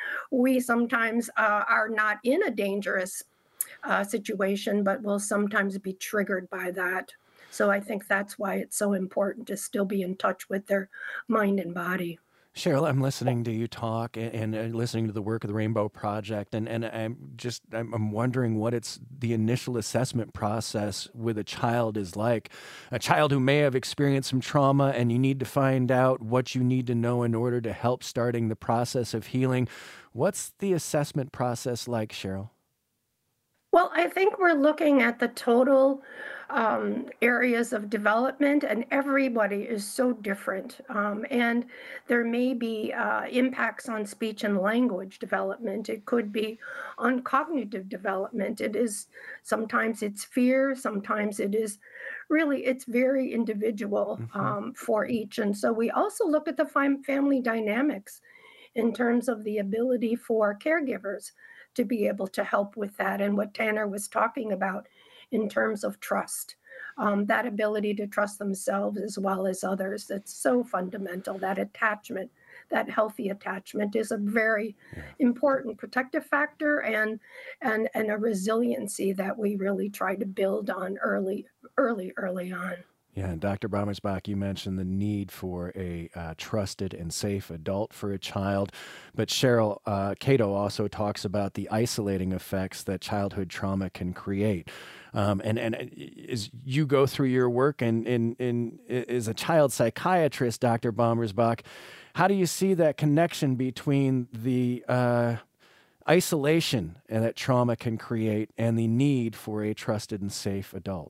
we sometimes uh, are not in a dangerous uh, situation, but will sometimes be triggered by that. So I think that's why it's so important to still be in touch with their mind and body. Cheryl, I'm listening to you talk and, and, and listening to the work of the Rainbow Project, and, and I'm just I'm, I'm wondering what it's the initial assessment process with a child is like. A child who may have experienced some trauma, and you need to find out what you need to know in order to help starting the process of healing. What's the assessment process like, Cheryl? Well, I think we're looking at the total um, areas of development, and everybody is so different. Um, and there may be uh, impacts on speech and language development. It could be on cognitive development. It is sometimes it's fear, sometimes it is really, it's very individual Mm-hmm. um, for each. And so we also look at the fam- family dynamics in terms of the ability for caregivers to be able to help with that, and what Tanner was talking about in terms of trust, um, that ability to trust themselves as well as others. That's so fundamental. That attachment, that healthy attachment, is a very important protective factor, and and and a resiliency that we really try to build on early, early, early on. Yeah, and Doctor Bommersbach, you mentioned the need for a uh, trusted and safe adult for a child, but Cheryl uh, Cato also talks about the isolating effects that childhood trauma can create. Um, and, and as you go through your work and, and, and as a child psychiatrist, Doctor Bommersbach, how do you see that connection between the uh, isolation that trauma can create and the need for a trusted and safe adult?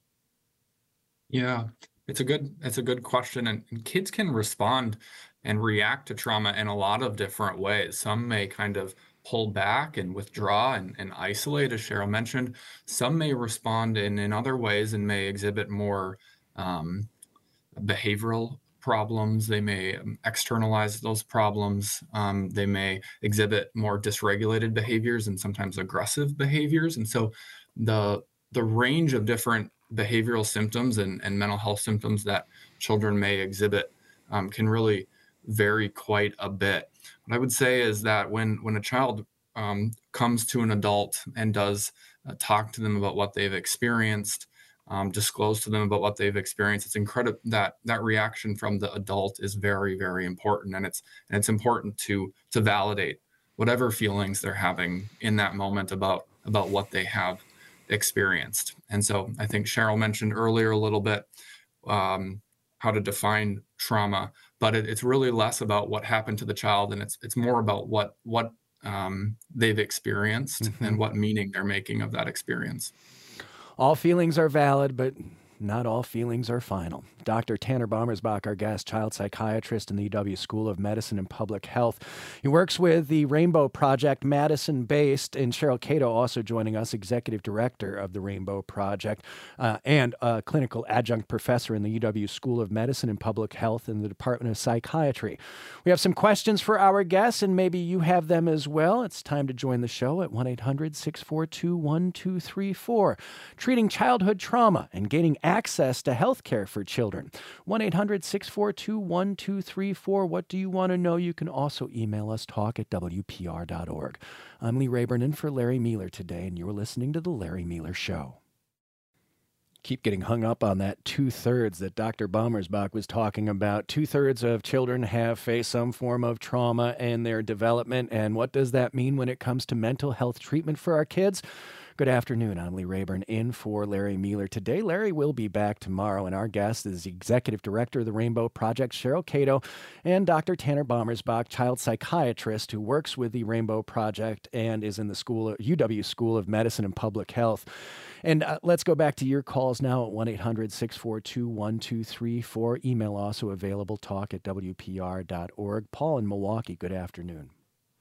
Yeah, it's a good it's a good question, and, and kids can respond and react to trauma in a lot of different ways. Some may kind of pull back and withdraw and, and isolate, as Cheryl mentioned. Some may respond in, in other ways and may exhibit more um, behavioral problems. They may um, externalize those problems. Um, they may exhibit more dysregulated behaviors and sometimes aggressive behaviors. And so the the range of different behavioral symptoms and, and mental health symptoms that children may exhibit um, can really vary quite a bit. What I would say is that when when a child um, comes to an adult and does uh, talk to them about what they've experienced, um, disclose to them about what they've experienced, it's incredible that that reaction from the adult is very, very important, and it's and it's important to to validate whatever feelings they're having in that moment about about what they have experienced. And so I think Cheryl mentioned earlier a little bit um, how to define trauma, but it, it's really less about what happened to the child, and it's it's more about what what um, they've experienced mm-hmm. and what meaning they're making of that experience. All feelings are valid, but not all feelings are final. Doctor Tanner Bommersbach, our guest, child psychiatrist in the U W School of Medicine and Public Health. He works with the Rainbow Project, Madison-based, and Cheryl Cato also joining us, executive director of the Rainbow Project, uh, and a clinical adjunct professor in the U W School of Medicine and Public Health in the Department of Psychiatry. We have some questions for our guests, and maybe you have them as well. It's time to join the show at one eight hundred six four two one two three four. Treating childhood trauma and gaining access to health care for children. one eight hundred six four two one two three four. What do you want to know? You can also email us, talk at W P R dot org. I'm Lee Rayburn in for Larry Mueller today, and you're listening to The Larry Mueller Show. Keep getting hung up on that two-thirds that Doctor Bommersbach was talking about. Two-thirds of children have faced some form of trauma in their development, and what does that mean when it comes to mental health treatment for our kids? Good afternoon. I'm Lee Rayburn in for Larry Mueller today. Larry will be back tomorrow, and our guest is the executive director of the Rainbow Project, Cheryl Cato, and Doctor Tanner Bommersbach, child psychiatrist who works with the Rainbow Project and is in the school U W School of Medicine and Public Health. And uh, let's go back to your calls now at one eight hundred six four two one two three four. Email also available, talk at W P R dot org. Paul in Milwaukee, good afternoon.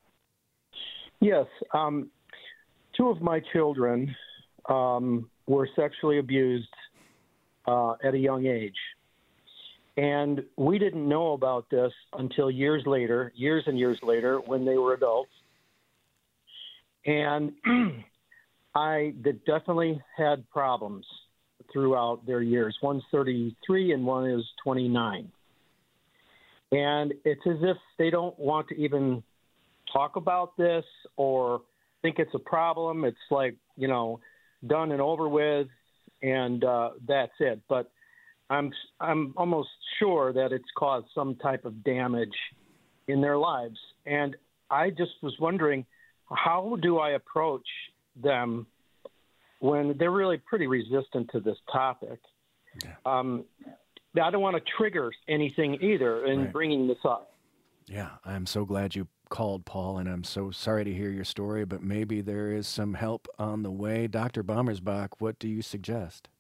Yes. Um, two of my children um, were sexually abused uh, at a young age. And we didn't know about this until years later, years and years later, when they were adults. And I definitely had problems throughout their years. One's thirty-three and one is twenty-nine. And it's as if they don't want to even talk about this or think it's a problem. It's like, you know, done and over with, and uh, that's it. But I'm I'm almost sure that it's caused some type of damage in their lives. And I just was wondering, how do I approach them when they're really pretty resistant to this topic? Yeah. Um, I don't want to trigger anything either in right. bringing this up. Yeah, I'm so glad you called, Paul, and I'm so sorry to hear your story, but maybe there is some help on the way. Doctor Bommersbach, what do you suggest?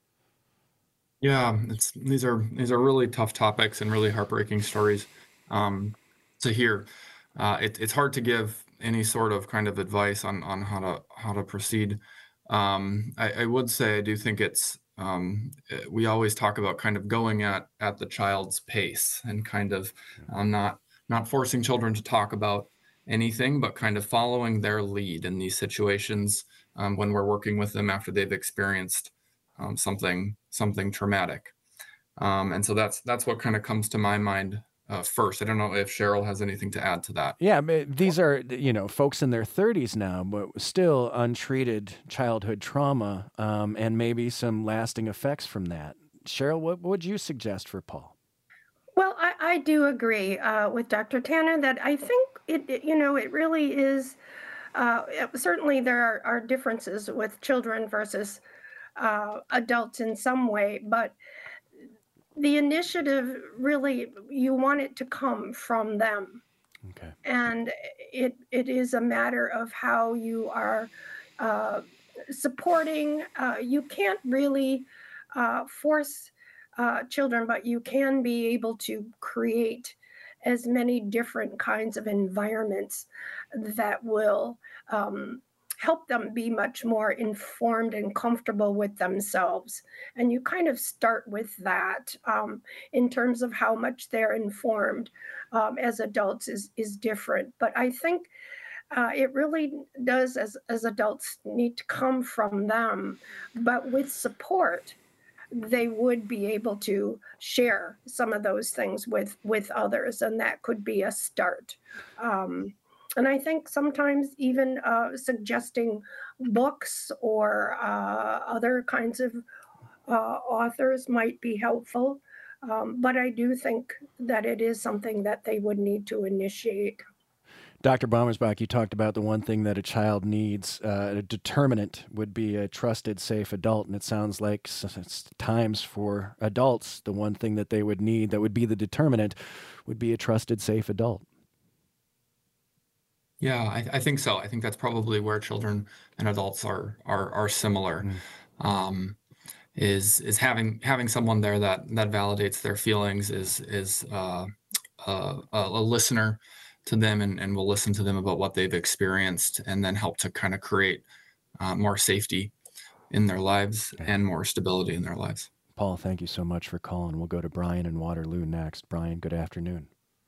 Yeah, it's these are these are really tough topics and really heartbreaking stories um, to hear. Uh, it, it's hard to give any sort of kind of advice on on how to how to proceed. Um, I, I would say I do think it's um, we always talk about kind of going at at the child's pace and kind of um, not not forcing children to talk about anything, but kind of following their lead in these situations um, when we're working with them after they've experienced um, something something traumatic. Um, and so that's that's what kind of comes to my mind uh, first. I don't know if Cheryl has anything to add to that. Yeah, but these are, you know, folks in their thirties now, but still untreated childhood trauma um, and maybe some lasting effects from that. Cheryl, what would you suggest for Paul? Well, I, I do agree uh, with Doctor Tanner that I think it, it you know, it really is, uh, certainly there are, are differences with children versus uh, adults in some way, but the initiative really, you want it to come from them. Okay. And it it is a matter of how you are uh, supporting. Uh, you can't really uh, force uh, children, but you can be able to create as many different kinds of environments that will um, help them be much more informed and comfortable with themselves. And you kind of start with that um, in terms of how much they're informed um, as adults is, is different. But I think uh, it really does, as, as adults, need to come from them. But with support, they would be able to share some of those things with, with others, and that could be a start. Um, And I think sometimes even uh, suggesting books or uh, other kinds of uh, authors might be helpful. Um, but I do think that it is something that they would need to initiate. Doctor Bommersbach, you talked about the one thing that a child needs, uh, a determinant would be a trusted, safe adult. And it sounds like s- times for adults, the one thing that they would need that would be the determinant would be a trusted, safe adult. Yeah, I, I think so. I think that's probably where children and adults are are are similar. Mm. Um, is is having having someone there that that validates their feelings, is is uh, uh, a, a listener to them and, and will listen to them about what they've experienced, and then help to kind of create uh, more safety in their lives and more stability in their lives. Paul, thank you so much for calling. We'll go to Brian in Waterloo next. Brian, good afternoon.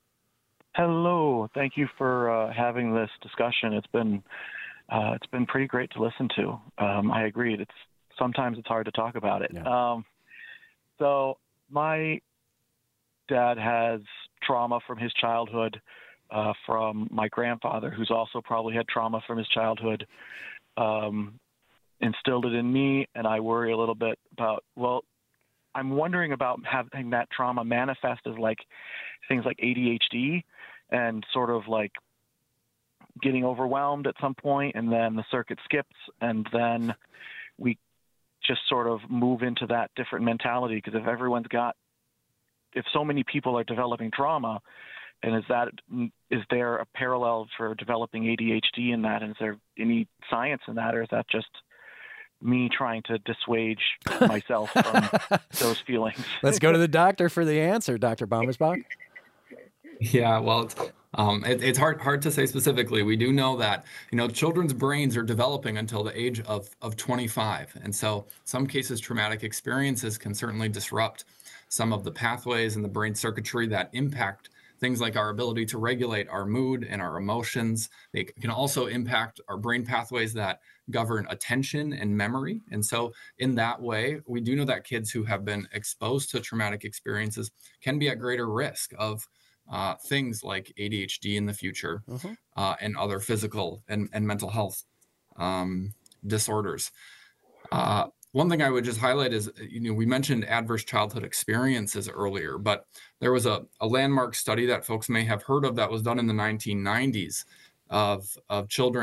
Hello. Thank you for uh, having this discussion. It's been uh, it's been pretty great to listen to. Um, I agreed. It's sometimes it's hard to talk about it. Yeah. Um, so my dad has trauma from his childhood, uh, from my grandfather, who's also probably had trauma from his childhood, um, instilled it in me, and I worry a little bit about, well, I'm wondering about having that trauma manifest as like things like A D H D and sort of like getting overwhelmed at some point, and then the circuit skips, and then we just sort of move into that different mentality. Because if everyone's got, if so many people are developing trauma, and is that, is there a parallel for developing A D H D in that? And is there any science in that, or is that just me trying to dissuade myself from those feelings? Let's go to the doctor for the answer, Doctor Bommersbach. Yeah, well, it's, um, it, it's hard hard to say specifically. We do know that, you know, children's brains are developing until the age of, of twenty-five. And so some cases, traumatic experiences can certainly disrupt some of the pathways in the brain circuitry that impact things like our ability to regulate our mood and our emotions. They can also impact our brain pathways that govern attention and memory. And so in that way, we do know that kids who have been exposed to traumatic experiences can be at greater risk of uh, things like A D H D in the future, uh-huh. uh, and other physical and, and mental health um, disorders. Uh, One thing I would just highlight is, you know, we mentioned adverse childhood experiences earlier, but there was a, a landmark study that folks may have heard of that was done in the nineteen nineties of, of children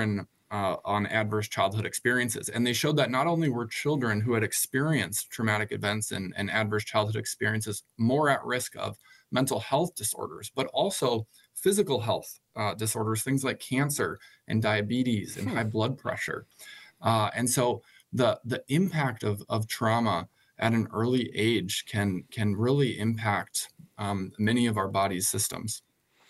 uh, on adverse childhood experiences. And they showed that not only were children who had experienced traumatic events and, and adverse childhood experiences more at risk of mental health disorders, but also physical health uh, disorders, things like cancer and diabetes and high blood pressure. Uh, and so the the impact of, of trauma at an early age can can really impact um, many of our body's systems.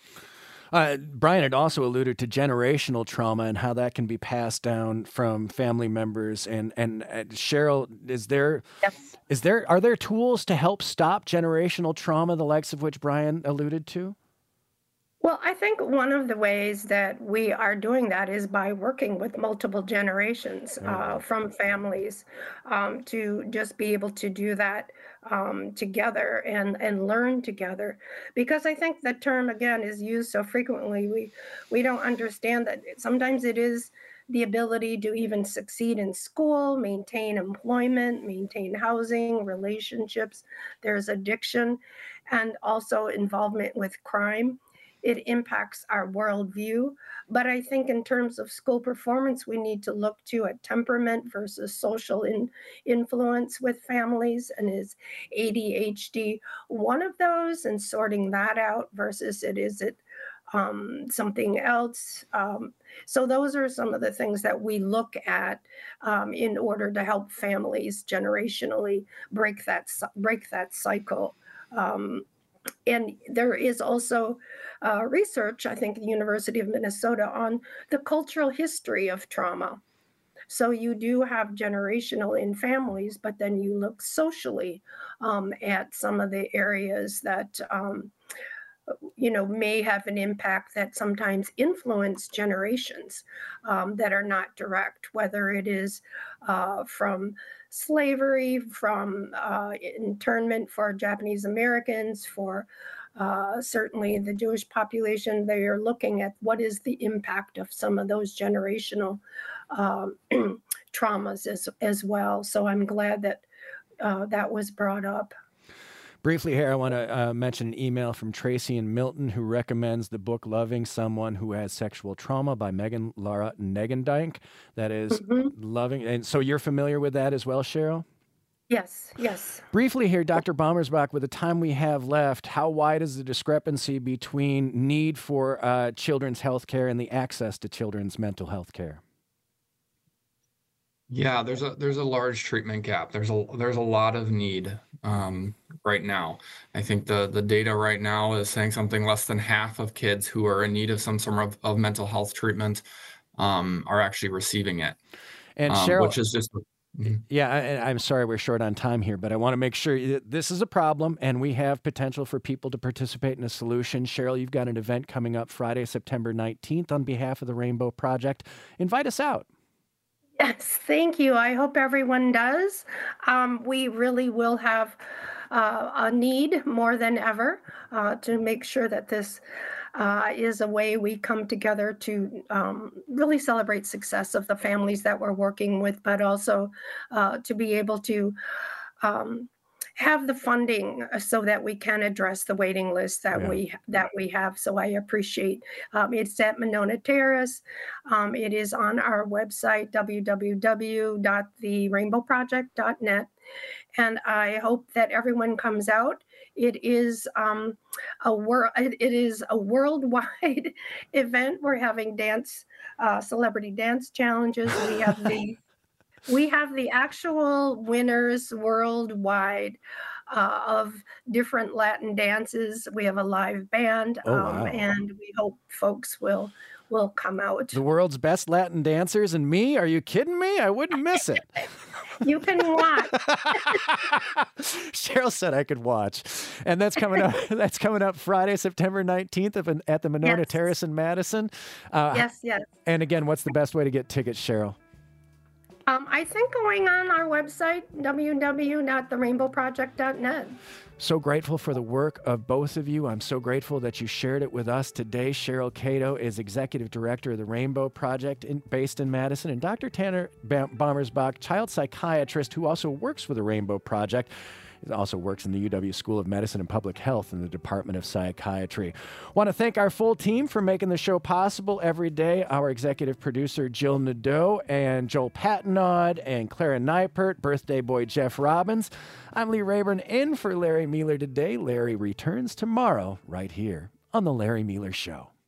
Uh, Brian had also alluded to generational trauma and how that can be passed down from family members. And and, and Cheryl, is there yes. is there are there tools to help stop generational trauma, the likes of which Brian alluded to? Well, I think one of the ways that we are doing that is by working with multiple generations uh, from families um, to just be able to do that um, together and, and learn together. Because I think the term, again, is used so frequently, we, we don't understand that sometimes it is the ability to even succeed in school, maintain employment, maintain housing, relationships. There's addiction, and also involvement with crime. It impacts our worldview. But I think in terms of school performance, we need to look to at temperament versus social in, influence with families. And is A D H D one of those, and sorting that out versus it is it um, something else? Um, so those are some of the things that we look at um, in order to help families generationally break that break that cycle. Um, And there is also uh, research, I think, at the University of Minnesota on the cultural history of trauma. So you do have generational in families, but then you look socially um, at some of the areas that, um, you know, may have an impact that sometimes influence generations um, that are not direct, whether it is uh, from slavery, from uh, internment for Japanese Americans, for uh, certainly the Jewish population. They are looking at what is the impact of some of those generational um, traumas as, as well. So I'm glad that uh, that was brought up. Briefly here, I want to uh, mention an email from Tracy and Milton, who recommends the book Loving Someone Who Has Sexual Trauma by Megan Lara Negendijk. That is mm-hmm. loving. And so you're familiar with that as well, Cheryl? Yes, yes. Briefly here, Doctor Bommersbach, with the time we have left, how wide is the discrepancy between need for uh, children's health care and the access to children's mental health care? Yeah, there's a there's a large treatment gap. There's a there's a lot of need um, right now. I think the the data right now is saying something less than half of kids who are in need of some sort of, of mental health treatment um, are actually receiving it. And um, Cheryl, which is just yeah, I, I'm sorry we're short on time here, but I want to make sure that this is a problem and we have potential for people to participate in a solution. Cheryl, you've got an event coming up Friday, September nineteenth on behalf of the Rainbow Project. Invite us out. Yes, thank you. I hope everyone does. Um, we really will have uh, a need more than ever uh, to make sure that this uh, is a way we come together to um, really celebrate success of the families that we're working with, but also uh, to be able to um, have the funding so that we can address the waiting list that yeah. we that we have. So I appreciate um, it's at Monona Terrace. Um, it is on our website, w w w dot the rainbow project dot net. And I hope that everyone comes out. It is um, a wor- It is a worldwide event. We're having dance, uh, celebrity dance challenges. We have the We have the actual winners worldwide uh, of different Latin dances. We have a live band, oh, um, wow. and we hope folks will will come out. The world's best Latin dancers and me? Are you kidding me? I wouldn't miss it. You can watch. Cheryl said I could watch, and that's coming up. That's coming up Friday, September nineteenth, at the Monona yes. Terrace in Madison. Uh, yes, yes. And again, what's the best way to get tickets, Cheryl? Um, I think going on our website, w w w dot the rainbow project dot net. So grateful for the work of both of you. I'm so grateful that you shared it with us today. Cheryl Cato is Executive Director of the Rainbow Project in, based in Madison, and Doctor Tanner Bommersbach, child psychiatrist who also works for the Rainbow Project. He also works in the U W School of Medicine and Public Health in the Department of Psychiatry. Want to thank our full team for making the show possible every day. Our executive producer, Jill Nadeau, and Joel Patinaud, and Clara Neipert, birthday boy Jeff Robbins. I'm Lee Rayburn in for Larry Mealer today. Larry returns tomorrow right here on The Larry Mealer Show.